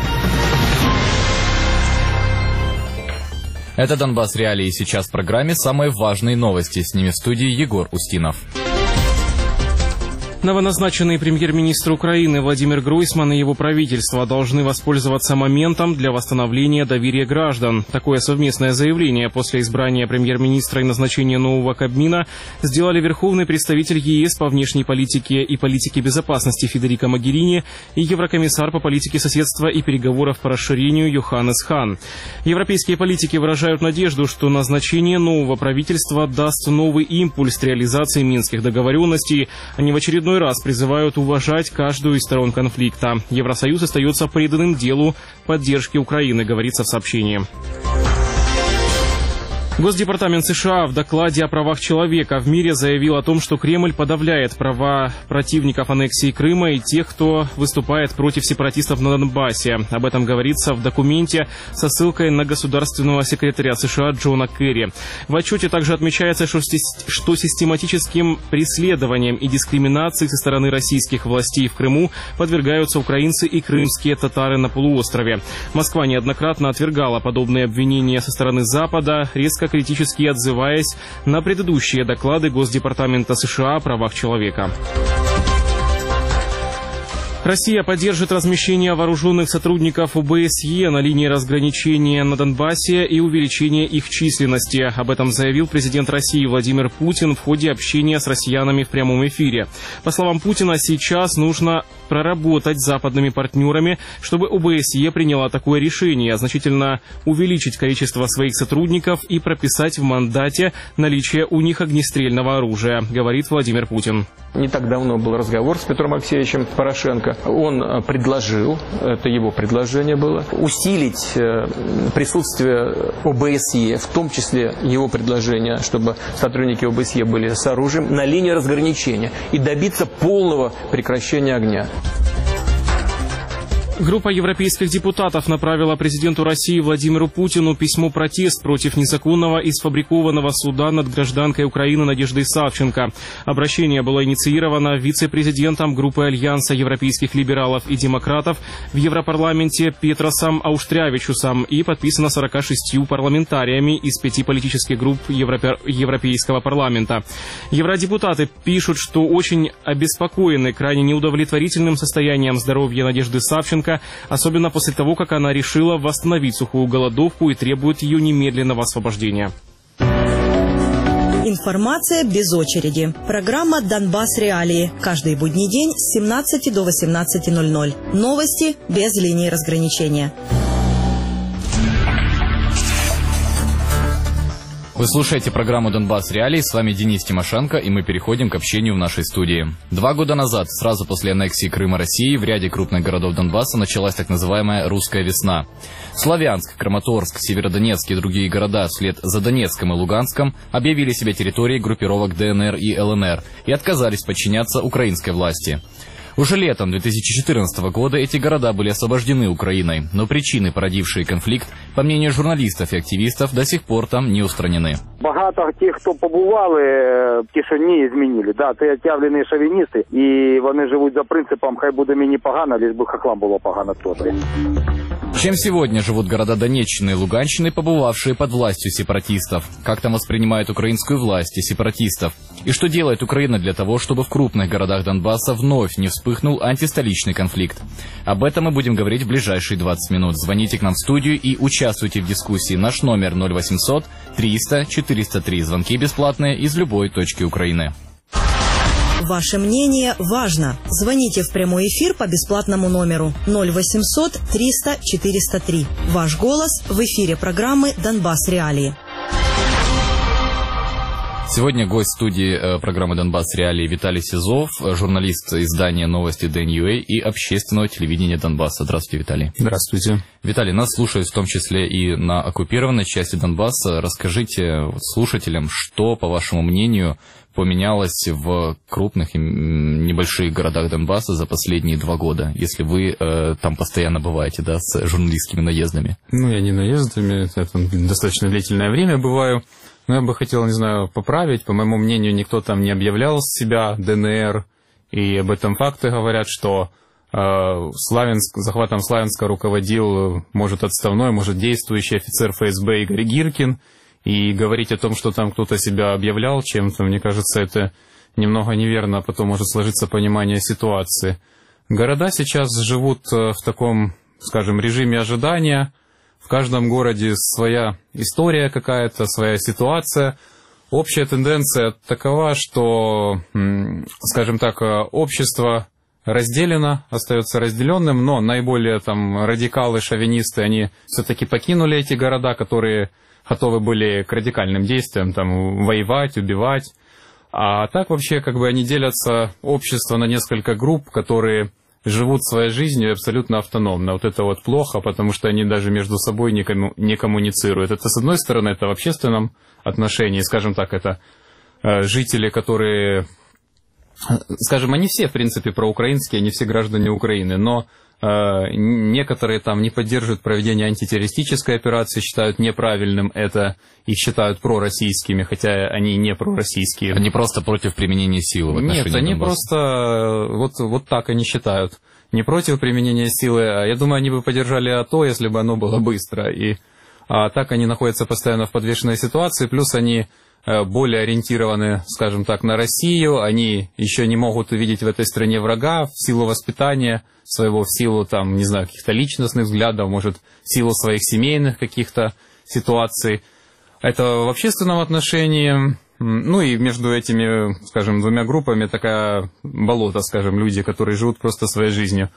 Это Донбасс Реалии. Сейчас в программе самые важные новости. С ними в студии Егор Устинов. Новоназначенный премьер-министр Украины Владимир Гройсман и его правительство должны воспользоваться моментом для восстановления доверия граждан. Такое совместное заявление после избрания премьер-министра и назначения нового Кабмина сделали верховный представитель ЕС по внешней политике и политике безопасности Федерико Могерини и еврокомиссар по политике соседства и переговоров по расширению Йоханнес Хан. Европейские политики выражают надежду, что назначение нового правительства даст новый импульс реализации минских договоренностей. Они в очередной раз призывают уважать каждую из сторон конфликта. Евросоюз остается преданным делу поддержки Украины, говорится в сообщении. Госдепартамент США в докладе о правах человека в мире заявил о том, что Кремль подавляет права противников аннексии Крыма и тех, кто выступает против сепаратистов на Донбассе. Об этом говорится в документе со ссылкой на государственного секретаря США Джона Керри. В отчете также отмечается, что систематическим преследованием и дискриминацией со стороны российских властей в Крыму подвергаются украинцы и крымские татары на полуострове. Москва неоднократно отвергала подобные обвинения со стороны Запада, резко критически отзываясь на предыдущие доклады Госдепартамента США о правах человека. Россия поддержит размещение вооруженных сотрудников ОБСЕ на линии разграничения на Донбассе и увеличение их численности. Об этом заявил президент России Владимир Путин в ходе общения с россиянами в прямом эфире. По словам Путина, сейчас нужно проработать с западными партнерами, чтобы ОБСЕ приняла такое решение, значительно увеличить количество своих сотрудников и прописать в мандате наличие у них огнестрельного оружия, говорит Владимир Путин. Не так давно был разговор с Петром Алексеевичем Порошенко. Он предложил, это его предложение было, усилить присутствие ОБСЕ, в том числе его предложение, чтобы сотрудники ОБСЕ были с оружием, на линии разграничения и добиться полного прекращения огня. Группа европейских депутатов направила президенту России Владимиру Путину письмо-протест против незаконного и сфабрикованного суда над гражданкой Украины Надеждой Савченко. Обращение было инициировано вице-президентом группы Альянса европейских либералов и демократов в Европарламенте Петросом Ауштрявичусом и подписано сорока шестью парламентариями из пяти политических групп Европе... Европейского парламента. Евродепутаты пишут, что очень обеспокоены крайне неудовлетворительным состоянием здоровья Надежды Савченко, особенно после того, как она решила восстановить сухую голодовку и требует ее немедленного освобождения. Информация без очереди. Программа «Донбасс Реалии». Каждый будний день с семнадцати до восемнадцати ноль-ноль. Новости без линии разграничения. Вы слушаете программу «Донбасс Реалии», с вами Денис Тимошенко, и мы переходим к общению в нашей студии. Два года назад, сразу после аннексии Крыма России, в ряде крупных городов Донбасса началась так называемая «Русская весна». Славянск, Краматорск, Северодонецк и другие города вслед за Донецком и Луганском объявили себя территорией группировок ДНР и ЛНР и отказались подчиняться украинской власти. Уже летом две тысячи четырнадцатого года эти города были освобождены Украиной, но причины, породившие конфликт, по мнению журналистов и активистов, до сих пор там не устранены. Багато тих, хто побували, ті, що ні, змінили. Да, це отявлені шовіністи, і вони живуть за принципом, хай буде мені погано, лиш би хохлам було погано теж. Чем сегодня живут города Донеччины и Луганщины, побывавшие под властью сепаратистов? Как там воспринимают украинскую власть и сепаратистов? И что делает Украина для того, чтобы в крупных городах Донбасса вновь не вспыхнул антистоличный конфликт? Об этом мы будем говорить в ближайшие двадцать минут. Звоните к нам в студию и участвуйте в дискуссии. Наш номер ноль восемьсот триста четыреста три. Звонки бесплатные из любой точки Украины. Ваше мнение важно. Звоните в прямой эфир по бесплатному номеру ноль восемьсот триста четыреста три. Ваш голос в эфире программы «Донбасс Реалии». Сегодня гость студии э, программы «Донбасс Реалии» Виталий Сизов, журналист издания «Новости ДНЮА» и общественного телевидения Донбасса. Здравствуйте, Виталий. Здравствуйте. Виталий, нас слушают в том числе и на оккупированной части Донбасса. Расскажите слушателям, что, по вашему мнению, поменялось в крупных и небольших городах Донбасса за последние два года, если вы э, там постоянно бываете, да, с журналистскими наездами? Ну, я не наездами, я там достаточно длительное время бываю. Но я бы хотел, не знаю, поправить. По моему мнению, никто там не объявлял себя ДНР. И об этом факты говорят, что э, Славянск, захватом Славянска руководил, может, отставной, может, действующий офицер ФСБ Игорь Гиркин. И говорить о том, что там кто-то себя объявлял чем-то, мне кажется, это немного неверно, а потом может сложиться понимание ситуации. Города сейчас живут в таком, скажем, режиме ожидания. В каждом городе своя история какая-то, своя ситуация. Общая тенденция такова, что, скажем так, общество разделено, остается разделенным, но наиболее там радикалы, шовинисты, они все-таки покинули эти города, которые готовы были к радикальным действиям, там, воевать, убивать. А так вообще, как бы, они делятся, общество, на несколько групп, которые живут своей жизнью абсолютно автономно. Вот это вот плохо, потому что они даже между собой не, комму- не коммуницируют. Это, с одной стороны, это в общественном отношении, скажем так, это э, жители, которые, скажем, они все, в принципе, проукраинские, они все граждане Украины, но э, некоторые там не поддерживают проведение антитеррористической операции, считают неправильным это, их считают пророссийскими, хотя они не пророссийские. Они просто против применения силы в отношении Нет, они Донбасса. просто вот, вот так они считают. Не против применения силы, а я думаю, они бы поддержали АТО, если бы оно было быстро. И а так они находятся постоянно в подвешенной ситуации, плюс они более ориентированы, скажем так, на Россию, они еще не могут увидеть в этой стране врага в силу воспитания своего, в силу, там, не знаю, каких-то личностных взглядов, может, в силу своих семейных каких-то ситуаций. Это в общественном отношении, ну и между этими, скажем, двумя группами такая болото, скажем, люди, которые живут просто своей жизнью.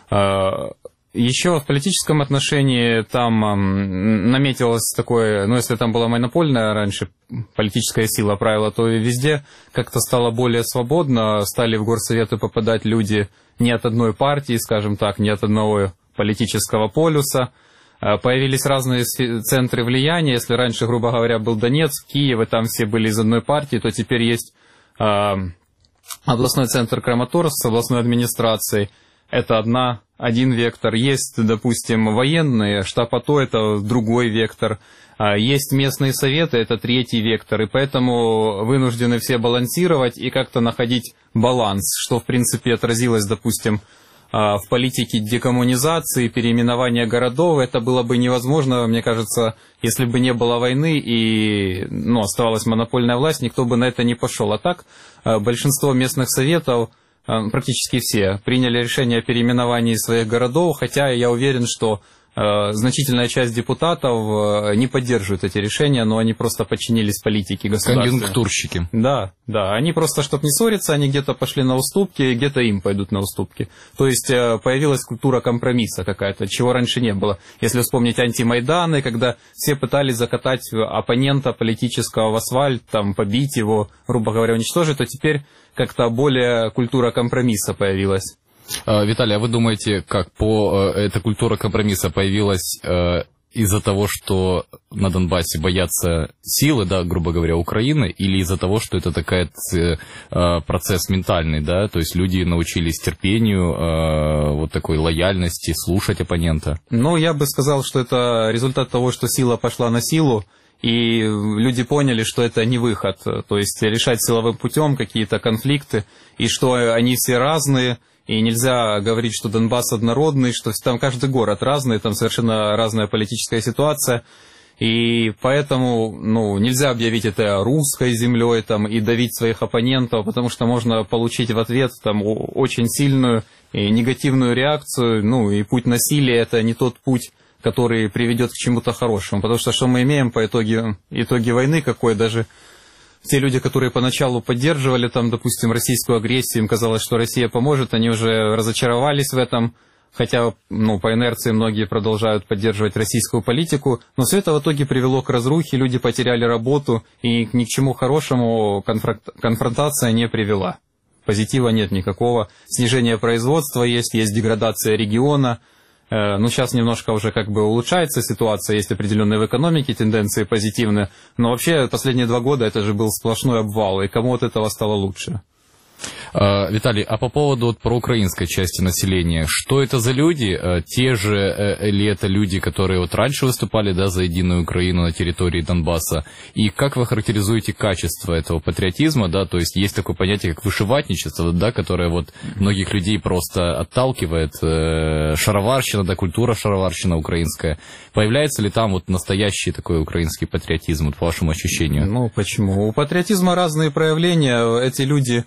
Еще в политическом отношении там наметилось такое, ну если там была монопольная раньше политическая сила правила, то и везде как-то стало более свободно, стали в горсоветы попадать люди не от одной партии, скажем так, не от одного политического полюса. Появились разные центры влияния. Если раньше, грубо говоря, был Донецк, Киев, и там все были из одной партии, то теперь есть э, областной центр Краматорск с областной администрацией. Это одна, один вектор. Есть, допустим, военные, штаб АТО – это другой вектор. Есть местные советы – это третий вектор. И поэтому вынуждены все балансировать и как-то находить баланс, что, в принципе, отразилось, допустим, в политике декоммунизации, переименования городов. Это было бы невозможно, мне кажется, если бы не было войны и ну, оставалась монопольная власть, никто бы на это не пошел. А так большинство местных советов, практически все, приняли решение о переименовании своих городов, хотя я уверен, что э, значительная часть депутатов э, не поддерживает эти решения, но они просто подчинились политике государства. Конъюнктурщики. Да, да, они просто, чтобы не ссориться, они где-то пошли на уступки, где-то им пойдут на уступки. То есть э, появилась культура компромисса какая-то, чего раньше не было. Если вспомнить антимайданы, когда все пытались закатать оппонента политического в асфальт, там, побить его, грубо говоря, уничтожить, то теперь как-то более культура компромисса появилась. Виталий, а вы думаете, как по эта культура компромисса появилась э, из-за того, что на Донбассе боятся силы, да, грубо говоря, Украины, или из-за того, что это такой э, процесс ментальный, да, то есть люди научились терпению, э, вот такой лояльности, слушать оппонента? Ну, я бы сказал, что это результат того, что сила пошла на силу, и люди поняли, что это не выход, то есть решать силовым путем какие-то конфликты, и что они все разные, и нельзя говорить, что Донбасс однородный, что там каждый город разный, там совершенно разная политическая ситуация, и поэтому ну, нельзя объявить это русской землей там, и давить своих оппонентов, потому что можно получить в ответ там, очень сильную и негативную реакцию, ну и путь насилия – это не тот путь, который приведет к чему-то хорошему. Потому что что мы имеем по итоге, итоге войны, какой даже те люди, которые поначалу поддерживали, там, допустим, российскую агрессию, им казалось, что Россия поможет, они уже разочаровались в этом, хотя ну, по инерции многие продолжают поддерживать российскую политику, но все это в итоге привело к разрухе, люди потеряли работу, и ни к чему хорошему конфронтация не привела. Позитива нет никакого, снижение производства есть, есть деградация региона. Ну, сейчас немножко уже как бы улучшается ситуация, есть определенные в экономике тенденции позитивные, но вообще последние два года это же был сплошной обвал, и кому от этого стало лучше? Виталий, а по поводу вот, проукраинской части населения, что это за люди? Те же или это люди, которые вот раньше выступали да, за единую Украину на территории Донбасса? И как вы характеризуете качество этого патриотизма? Да? То есть есть такое понятие, как вышиватничество, да, которое вот многих людей просто отталкивает. Шароварщина, да, культура шароварщина украинская. Появляется ли там вот настоящий такой украинский патриотизм, вот, по вашему ощущению? Ну, почему? У патриотизма разные проявления. Эти люди...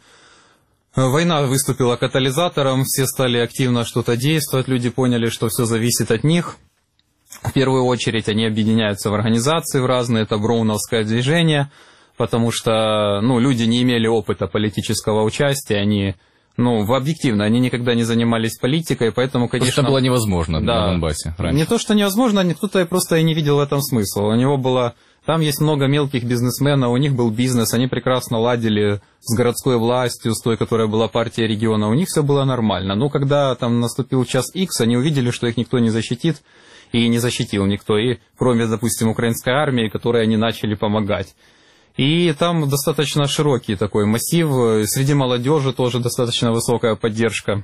Война выступила катализатором, все стали активно что-то действовать, люди поняли, что все зависит от них. В первую очередь они объединяются в организации в разные, это броуновское движение, потому что ну, люди не имели опыта политического участия, они, ну, объективно, они никогда не занимались политикой, поэтому, конечно... Это было невозможно да, на Донбассе раньше. Не то, что невозможно, кто-то просто и не видел в этом смысла. У него было Там есть много мелких бизнесменов, у них был бизнес, они прекрасно ладили с городской властью, с той, которая была партия региона, у них все было нормально. Но когда там наступил час Икс, они увидели, что их никто не защитит, и не защитил никто, и кроме, допустим, украинской армии, которой они начали помогать. И там достаточно широкий такой массив, среди молодежи тоже достаточно высокая поддержка.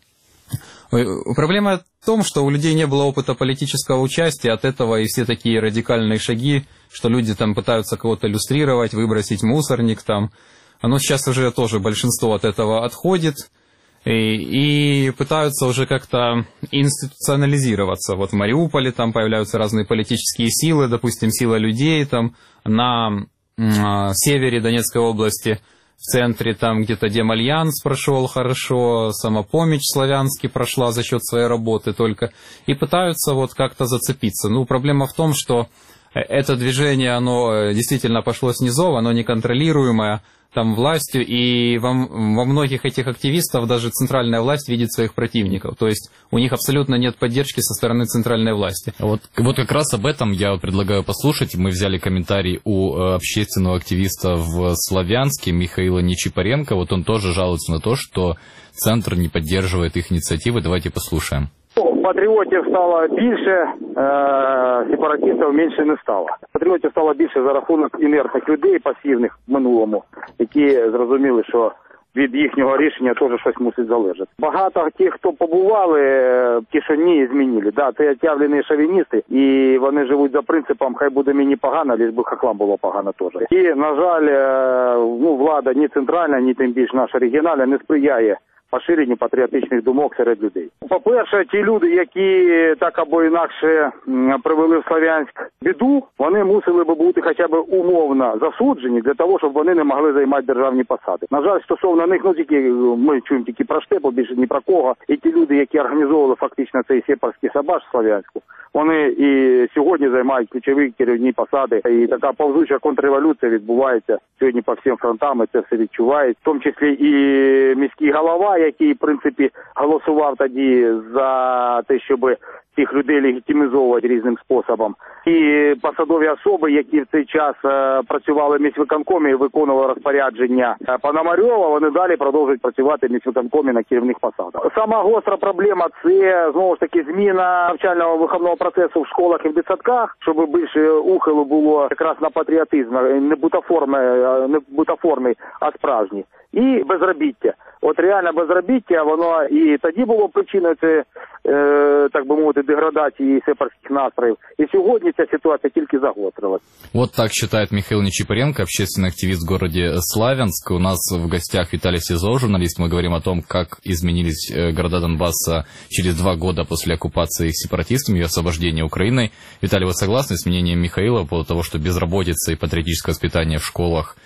Проблема в том, что у людей не было опыта политического участия, от этого и все такие радикальные шаги, что люди там пытаются кого-то иллюстрировать, выбросить в мусорник там. Оно сейчас уже тоже большинство от этого отходит и, и пытаются уже как-то институционализироваться. Вот в Мариуполе там появляются разные политические силы, допустим, сила людей там на э, севере Донецкой области. В центре там где-то Демальянс прошел хорошо, Самопомощь Славянский прошла за счет своей работы только. И пытаются вот как-то зацепиться. Ну, проблема в том, что это движение, оно действительно пошло снизу, оно неконтролируемое там властью, и во, во многих этих активистов даже центральная власть видит своих противников. То есть у них абсолютно нет поддержки со стороны центральной власти. Вот, вот как раз об этом я предлагаю послушать. Мы взяли комментарий у общественного активиста в Славянске Михаила Нечипаренко. Вот он тоже жалуется на то, что центр не поддерживает их инициативы. Давайте послушаем. Патріотів стало більше, е, сепаратистів менше не стало. Патріотів стало більше за рахунок інертних людей, пасивних в минулому, які зрозуміли, що від їхнього рішення теж щось мусить залежати. Багато тих, хто побували в тишині і змінили. Да, це отявлені шовіністи, і вони живуть за принципом, хай буде мені погано, лиш би хахлам було погано теж. І, на жаль, ну, влада ні центральна, ні тим більше наша регіональна не сприяє поширенню патріотичних думок серед людей. По-перше, ті люди, які так або інакше привели в Слов'янськ біду, вони мусили би бути хоча б умовно засуджені для того, щоб вони не могли займати державні посади. На жаль, стосовно них, ну тільки ми чуємо тільки про Штепу, більше ні про кого. І ті люди, які організовували фактично цей сепарський сабаж в Слов'янську, вони і сьогодні займають ключові керівні посади. І така повзуча контрреволюція відбувається сьогодні по всім фронтам, і це все відчувають. В тому числі і міський голова, який, в принципі, голосував тоді за те, щоб цих людей легітимізовувати різним способом. І посадові особи, які в цей час е, працювали в міськвиконкомі і виконували розпорядження Пономарьова, вони далі продовжують працювати в міськвиконкомі на керівних посадах. Сама гостра проблема – це, знову ж таки, зміна навчального виховного процесу в школах і в дитсадках, щоб більше ухилу було якраз на патріотизм, не бутафорний, не бутафорний, а справжній. І безробіття. От реально безробіття, воно і тоді було причиною, це, е, так би мовити, деградації сепарських настроїв. И сегодня эта ситуация только загострилась. Вот так считает Михаил Нечипаренко, общественный активист в городе Славянск. У нас в гостях Виталий Сизов, журналист. Мы говорим о том, как изменились города Донбасса через два года после оккупации их сепаратистами и освобождения Украиной. Виталий, вы согласны с мнением Михаила по поводу того, что безработица и патриотическое воспитание в школах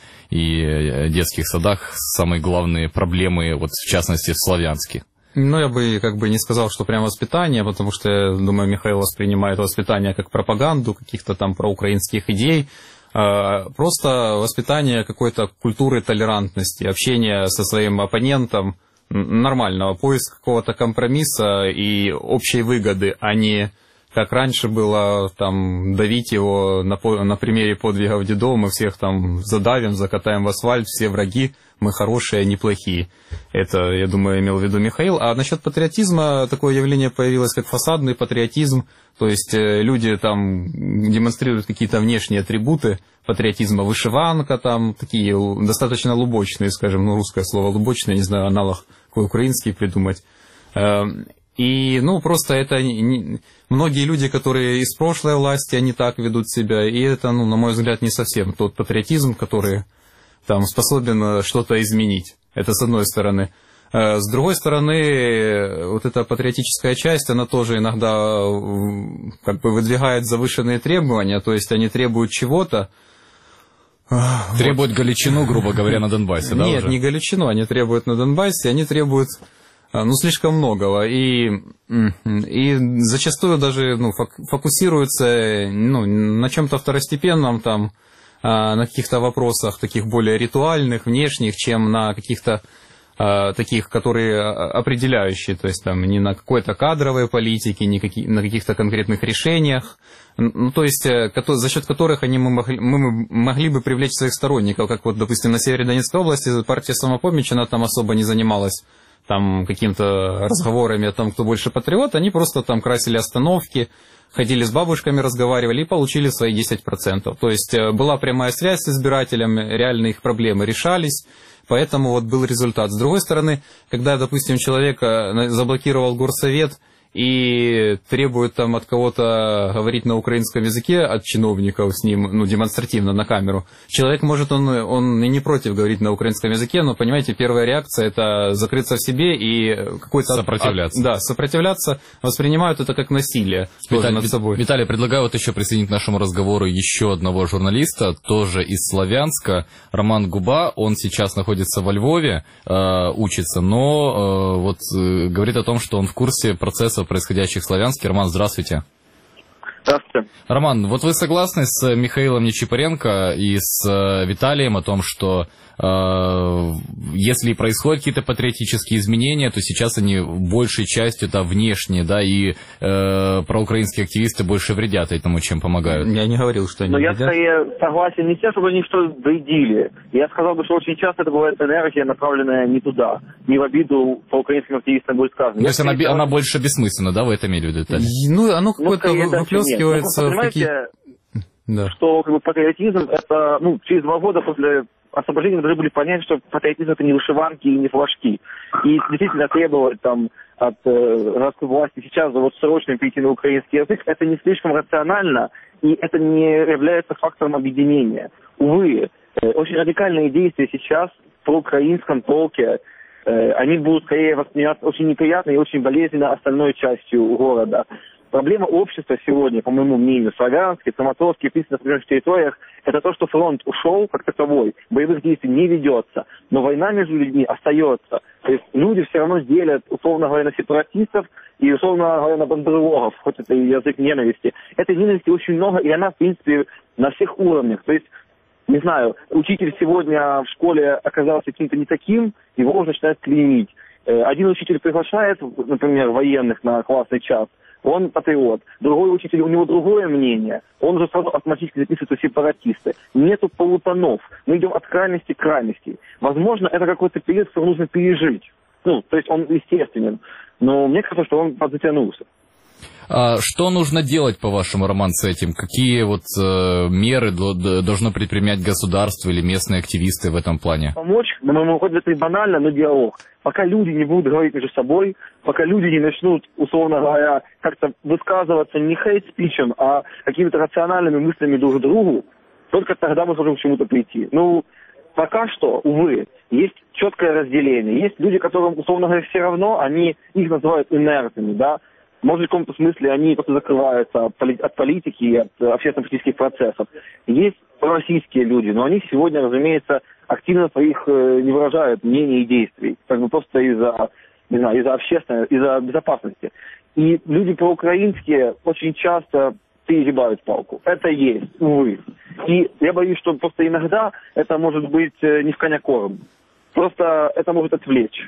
и детских садах самые главные проблемы, вот в частности в Славянске? Ну, я бы как бы не сказал, что прям воспитание, потому что, я думаю, Михаил воспринимает воспитание как пропаганду каких-то там проукраинских идей. Просто воспитание какой-то культуры толерантности, общения со своим оппонентом, нормального поиска какого-то компромисса и общей выгоды, а не как раньше было, там, давить его на, на примере подвигов дедов, мы всех там задавим, закатаем в асфальт, все враги, мы хорошие, они плохие. Это, я думаю, имел в виду Михаил. А насчет патриотизма, такое явление появилось, как фасадный патриотизм, то есть люди там демонстрируют какие-то внешние атрибуты патриотизма, вышиванка там, такие достаточно лубочные, скажем, ну, русское слово лубочное, не знаю, аналог какой украинский придумать. И, ну, просто это не, многие люди, которые из прошлой власти, они так ведут себя, и это, ну, на мой взгляд, не совсем тот патриотизм, который там способен что-то изменить. Это с одной стороны. С другой стороны, вот эта патриотическая часть, она тоже иногда как бы выдвигает завышенные требования, то есть они требуют чего-то. Требуют вот. Галичину, грубо говоря, на Донбассе, да? Нет, уже? не Галичину, они требуют на Донбассе, они требуют... Ну, слишком многого, и, и зачастую даже ну, фокусируются ну, на чем-то второстепенном, там, на каких-то вопросах таких более ритуальных, внешних, чем на каких-то таких, которые определяющие, то есть там не на какой-то кадровой политике, не какие, на каких-то конкретных решениях, ну, то есть за счет которых они, мы, могли, мы могли бы привлечь своих сторонников, как вот, допустим, на севере Донецкой области партия «Самопомощь», она там особо не занималась там какими-то разговорами о том, кто больше патриот, они просто там красили остановки, ходили с бабушками, разговаривали и получили свои десять процентов. То есть была прямая связь с избирателем, реально их проблемы решались, поэтому вот был результат. С другой стороны, когда, допустим, человека заблокировал горсовет и требует там от кого-то говорить на украинском языке, от чиновников с ним, ну, демонстративно на камеру, человек может, он, он и не против говорить на украинском языке, но, понимаете, первая реакция – это закрыться в себе и какой-то… Сопротивляться. От, да, сопротивляться, воспринимают это как насилие Виталий, над собой. Виталий, предлагаю вот еще присоединить к нашему разговору еще одного журналиста, тоже из Славянска, Роман Губа. Он сейчас находится во Львове, э, учится, но э, вот э, говорит о том, что он в курсе процесса, происходящих в Славянске. Роман, здравствуйте. Здравствуйте. Роман, вот вы согласны с Михаилом Нечипоренко и с Виталием о том, что э, если происходят какие-то патриотические изменения, то сейчас они большей частью это внешние, да, и э, проукраинские активисты больше вредят этому, чем помогают? Я не говорил, что они Но вредят. я скорее согласен не с тем, чтобы они что вредили. Я сказал бы, что очень часто это бывает энергия, направленная не туда, не в обиду проукраинским активистам будет сказано. То есть она, она больше бессмысленна, да, вы это имели в виду? Ну, оно какое-то ну, выплескивается ну, в какие-то... Да. Что как бы, патриотизм, это, ну, через два года после освобождения мы должны были понять, что патриотизм это не вышиванки и не флажки. И действительно требовать там от э, городской власти сейчас вот срочно перейти на украинский язык, это не слишком рационально, и это не является фактором объединения. Увы, э, очень радикальные действия сейчас по украинском толке, э, они будут скорее восприниматься очень неприятно и очень болезненно остальной частью города. Проблема общества сегодня, по моему мнению, Славянске, Краматорске, в принципе, на определенных территориях, это то, что фронт ушел как таковой, боевых действий не ведется, но война между людьми остается. То есть люди все равно делят, условно говоря, на сепаратистов и, условно говоря, на бандерлогов, хоть это и язык ненависти. Этой ненависти очень много, и она, в принципе, на всех уровнях. То есть, не знаю, учитель сегодня в школе оказался каким-то не таким, его уже начинают клеймить. Один учитель приглашает, например, военных на классный час, он патриот. Другой учитель, у него другое мнение, он уже сразу автоматически записывается в сепаратисты. Нету полутонов. Мы идем от крайности к крайности. Возможно, это какой-то период, который нужно пережить. Ну, то есть он естественен. Но мне кажется, что он подзатянулся. А что нужно делать, по-вашему, Роман, с этим? Какие вот э, меры до, должно предпринять государство или местные активисты в этом плане? Помочь, на моему взгляду, это и банально, но диалог. Пока люди не будут говорить между собой, пока люди не начнут, условно говоря, как-то высказываться не хейт-спичем, а какими-то рациональными мыслями друг к другу, только тогда мы сможем к чему-то прийти. Ну, пока что, увы, есть четкое разделение. Есть люди, которым, условно говоря, все равно, они их называют инертными, да. Может, в каком-то смысле они просто закрываются от, поли- от политики и от общественно-политических процессов. Есть пророссийские люди, но они сегодня, разумеется, активно своих э, не выражают мнений и действий. Как бы просто из-за, не знаю, из-за общественной, из-за безопасности. И люди проукраинские очень часто перегибают палку. Это есть, увы. И я боюсь, что просто иногда это может быть э, не в коня корм. Просто это может отвлечь.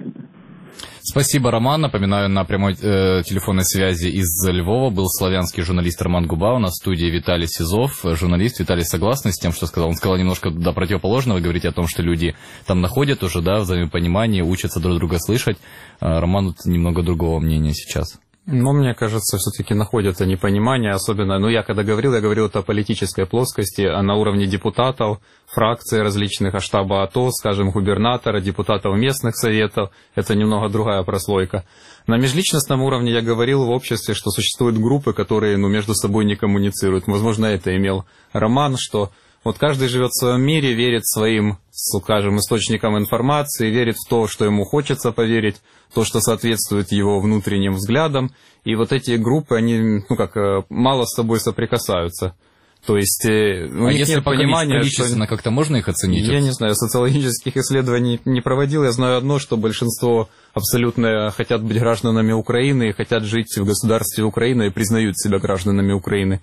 Спасибо, Роман. Напоминаю, на прямой э, телефонной связи из Львова был славянский журналист Роман Губа. У нас в студии Виталий Сизов. Журналист. Виталий, согласны с тем, что сказал? Он сказал немножко до противоположного. Вы говорите о том, что люди там находят уже, да, взаимопонимание, учатся друг друга слышать. А Роман немного другого мнения сейчас. Ну, мне кажется, все-таки находят они понимание, особенно, ну, я когда говорил, я говорил это о политической плоскости, а на уровне депутатов, фракций различных, а штаба АТО, скажем, губернатора, депутатов местных советов, это немного другая прослойка. На межличностном уровне я говорил в обществе, что существуют группы, которые, ну, между собой не коммуницируют. Возможно, это имел Роман, что вот каждый живет в своем мире, верит своим, скажем, источникам информации, верит в то, что ему хочется поверить, то, что соответствует его внутренним взглядам. И вот эти группы, они, ну как, мало с собой соприкасаются. То есть у а них если нет понимания, количественно что... как-то можно их оценить? Я не знаю, социологических исследований не проводил. Я знаю одно, что большинство абсолютно хотят быть гражданами Украины, хотят жить в государстве Украины и признают себя гражданами Украины.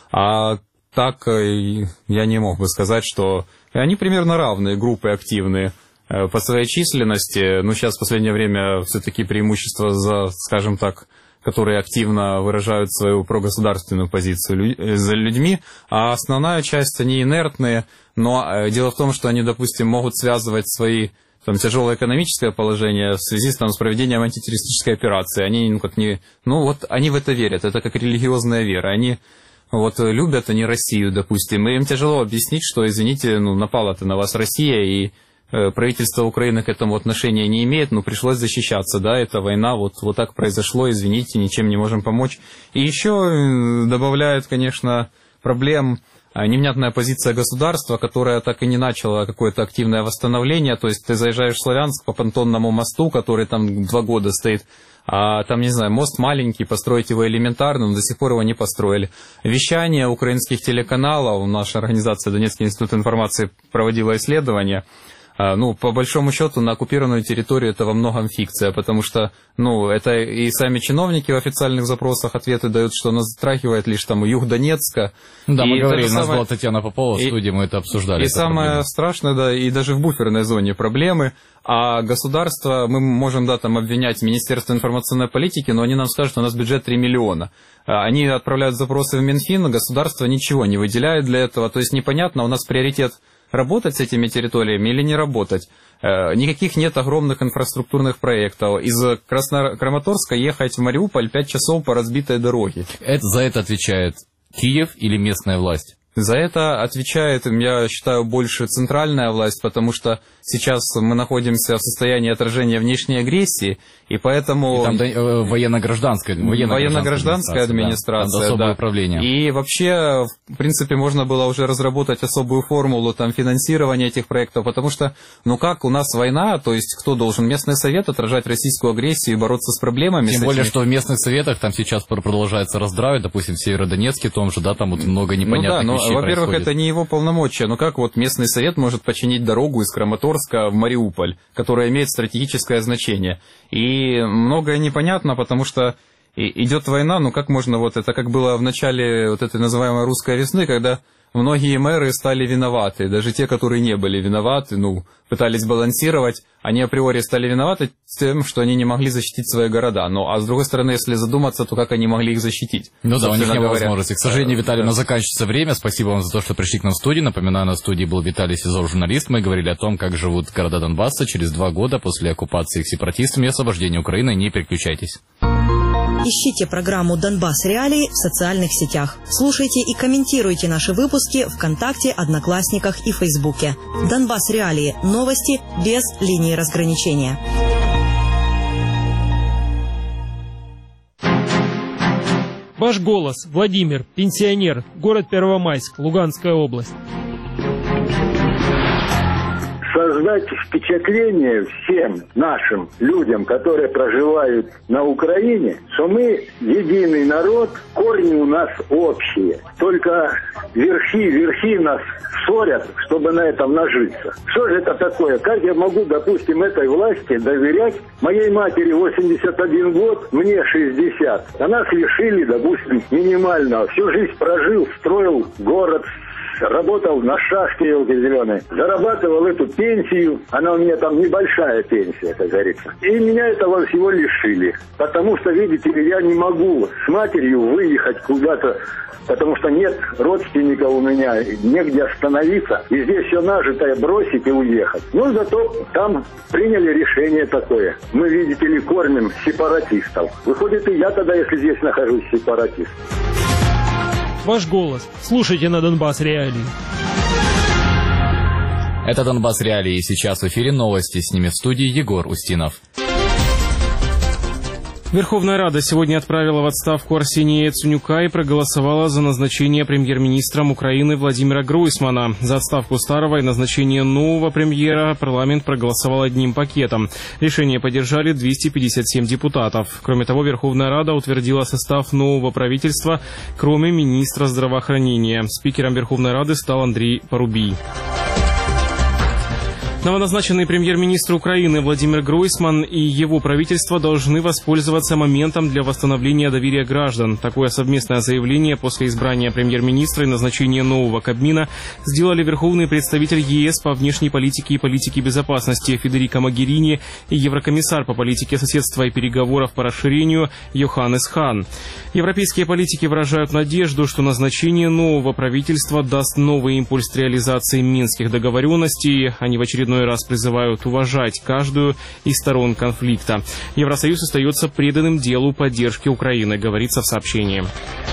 А так я не мог бы сказать, что они примерно равные, группы активные. по своей численности. Ну, сейчас в последнее время все-таки преимущество за, скажем так, которые активно выражают свою прогосударственную позицию за людьми, а основная часть, они инертные, но дело в том, что они, допустим, могут связывать свои там тяжелое экономическое положение в связи с, там, с проведением антитеррористической операции. Они, ну, как не, ну, вот они в это верят, это как религиозная вера. Они вот любят они Россию, допустим, и им тяжело объяснить, что, извините, ну, напала-то на вас Россия, и э, правительство Украины к этому отношения не имеет, но пришлось защищаться, да, это война, вот, вот так произошло, извините, ничем не можем помочь. И еще добавляют, конечно, проблем невнятная позиция государства, которая так и не начала какое-то активное восстановление, то есть ты заезжаешь в Славянск по понтонному мосту, который там два года стоит, а там, не знаю, мост маленький, построить его элементарно, но до сих пор его не построили. Вещание украинских телеканалов, наша организация Донецкий институт информации проводила исследование. Ну, по большому счету, на оккупированную территорию это во многом фикция, потому что, ну, это и сами чиновники в официальных запросах ответы дают, что нас затрагивает лишь там юг Донецка. Да, мы говорили, у нас самое... была Татьяна Попова в студии, мы это обсуждали. И самое проблема. Страшное, да, и даже в буферной зоне проблемы, а государство, мы можем, да, там обвинять Министерство информационной политики, но они нам скажут, что у нас бюджет три миллиона. Они отправляют запросы в Минфин, но государство ничего не выделяет для этого, то есть непонятно, у нас приоритет работать с этими территориями или не работать. Никаких нет огромных инфраструктурных проектов. Из Красно... Краматорска ехать в Мариуполь пять часов по разбитой дороге. Это, за это отвечает Киев или местная власть? За это отвечает, я считаю, больше центральная власть, потому что сейчас мы находимся в состоянии отражения внешней агрессии, и поэтому... И там да, военно-гражданская, военно-гражданская администрация, да, да. Управление. И вообще, в принципе, можно было уже разработать особую формулу там, финансирования этих проектов, потому что, ну как, у нас война, то есть кто должен? Местный совет отражать российскую агрессию и бороться с проблемами? Тем с более, этими... что в местных советах там сейчас продолжается раздрай, допустим, в Северодонецке, том же, да, там вот много непонятных ну, да, вещей. Во-первых, происходит. Это не его полномочия. Но как вот местный совет может починить дорогу из Краматорска в Мариуполь, которая имеет стратегическое значение? И многое непонятно, потому что идет война, ну как можно вот это, как было в начале вот этой называемой русской весны, когда многие мэры стали виноваты, даже те, которые не были виноваты, ну, пытались балансировать, они априори стали виноваты тем, что они не могли защитить свои города. Ну, а с другой стороны, если задуматься, то как они могли их защитить? Ну да, у них не было говоря. возможности. К сожалению, Виталий, у нас заканчивается время. Спасибо вам за то, что пришли к нам в студию. Напоминаю, на студии был Виталий Сизов, журналист. Мы говорили о том, как живут города Донбасса через два года после оккупации их сепаратистами и освобождения Украины. Не переключайтесь. Ищите программу «Донбасс Реалии» в социальных сетях. Слушайте и комментируйте наши выпуски ВКонтакте, Одноклассниках и Фейсбуке. «Донбасс Реалии» – новости без линии разграничения. Ваш голос. Владимир, пенсионер, город Первомайск, Луганская область. Создать впечатление всем нашим людям, которые проживают на Украине, что мы единый народ, корни у нас общие. Только верхи, верхи нас ссорят, чтобы на этом нажиться. Что же это такое? Как я могу, допустим, этой власти доверять? Моей матери восемьдесят один год, мне шестьдесят. А нас лишили, допустим, минимального. Всю жизнь прожил, строил город, работал на шахте елки зеленой, зарабатывал эту пенсию, она у меня там небольшая пенсия, как говорится. И меня этого всего лишили, потому что, видите ли, я не могу с матерью выехать куда-то, потому что нет родственников у меня, негде остановиться, и здесь все нажитое бросить и уехать. Ну, зато там приняли решение такое. Мы, видите ли, кормим сепаратистов. Выходит, и я тогда, если здесь нахожусь, сепаратист. Ваш голос. Слушайте на Донбасс Реалии. Это Донбасс Реалии. Сейчас в эфире новости. С ними в студии Егор Устинов. Верховная Рада сегодня отправила в отставку Арсения Яценюка и проголосовала за назначение премьер-министром Украины Владимира Гройсмана. За отставку старого и назначение нового премьера парламент проголосовал одним пакетом. Решение поддержали двести пятьдесят семь депутатов. Кроме того, Верховная Рада утвердила состав нового правительства, кроме министра здравоохранения. Спикером Верховной Рады стал Андрей Порубий. Новоназначенный премьер-министр Украины Владимир Гройсман и его правительство должны воспользоваться моментом для восстановления доверия граждан. Такое совместное заявление после избрания премьер-министра и назначения нового Кабмина сделали верховный представитель ЕС по внешней политике и политике безопасности Федерико Могерини и еврокомиссар по политике соседства и переговоров по расширению Йоханнес Хан. Европейские политики выражают надежду, что назначение нового правительства даст новый импульс реализации минских договоренностей. Они в очередной раз призывают уважать каждую из сторон конфликта. Евросоюз остается преданным делу поддержки Украины, говорится в сообщении.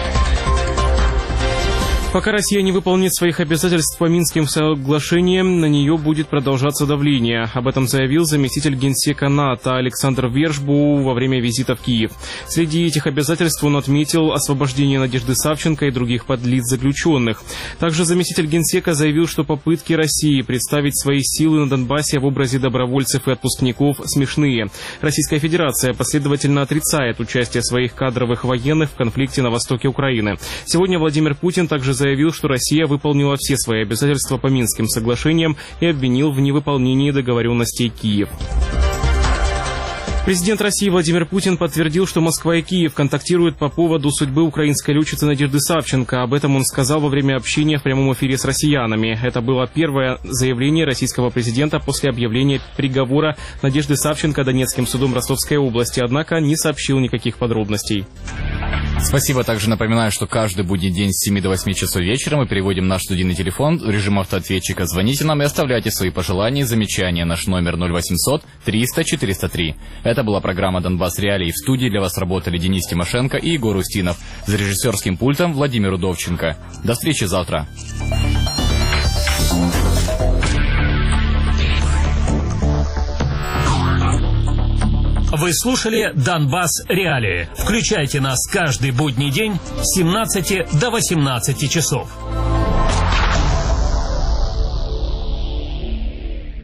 Пока Россия не выполнит своих обязательств по Минским соглашениям, на нее будет продолжаться давление. Об этом заявил заместитель генсека НАТО Александр Вершбоу во время визита в Киев. Среди этих обязательств он отметил освобождение Надежды Савченко и других подлиц заключенных. Также заместитель генсека заявил, что попытки России представить свои силы на Донбассе в образе добровольцев и отпускников смешные. Российская Федерация последовательно отрицает участие своих кадровых военных в конфликте на востоке Украины. Сегодня Владимир Путин также заявил, что Россия выполнила все свои обязательства по Минским соглашениям и обвинил в невыполнении договоренностей Киев. Президент России Владимир Путин подтвердил, что Москва и Киев контактируют по поводу судьбы украинской летчицы Надежды Савченко. Об этом он сказал во время общения в прямом эфире с россиянами. Это было первое заявление российского президента после объявления приговора Надежды Савченко Донецким судом Ростовской области, однако не сообщил никаких подробностей. Спасибо. Также напоминаю, что каждый будний день с семи до восьми часов вечера мы переводим наш студийный телефон в режим автоответчика. Звоните нам и оставляйте свои пожелания и замечания. Наш номер ноль восемьсот триста четыреста три. Это была программа «Донбасс Реалии». В студии для вас работали Денис Тимошенко и Егор Устинов. За режиссерским пультом Владимир Удовченко. До встречи завтра. Вы слушали «Донбасс Реалии». Включайте нас каждый будний день с семнадцати до восемнадцати часов.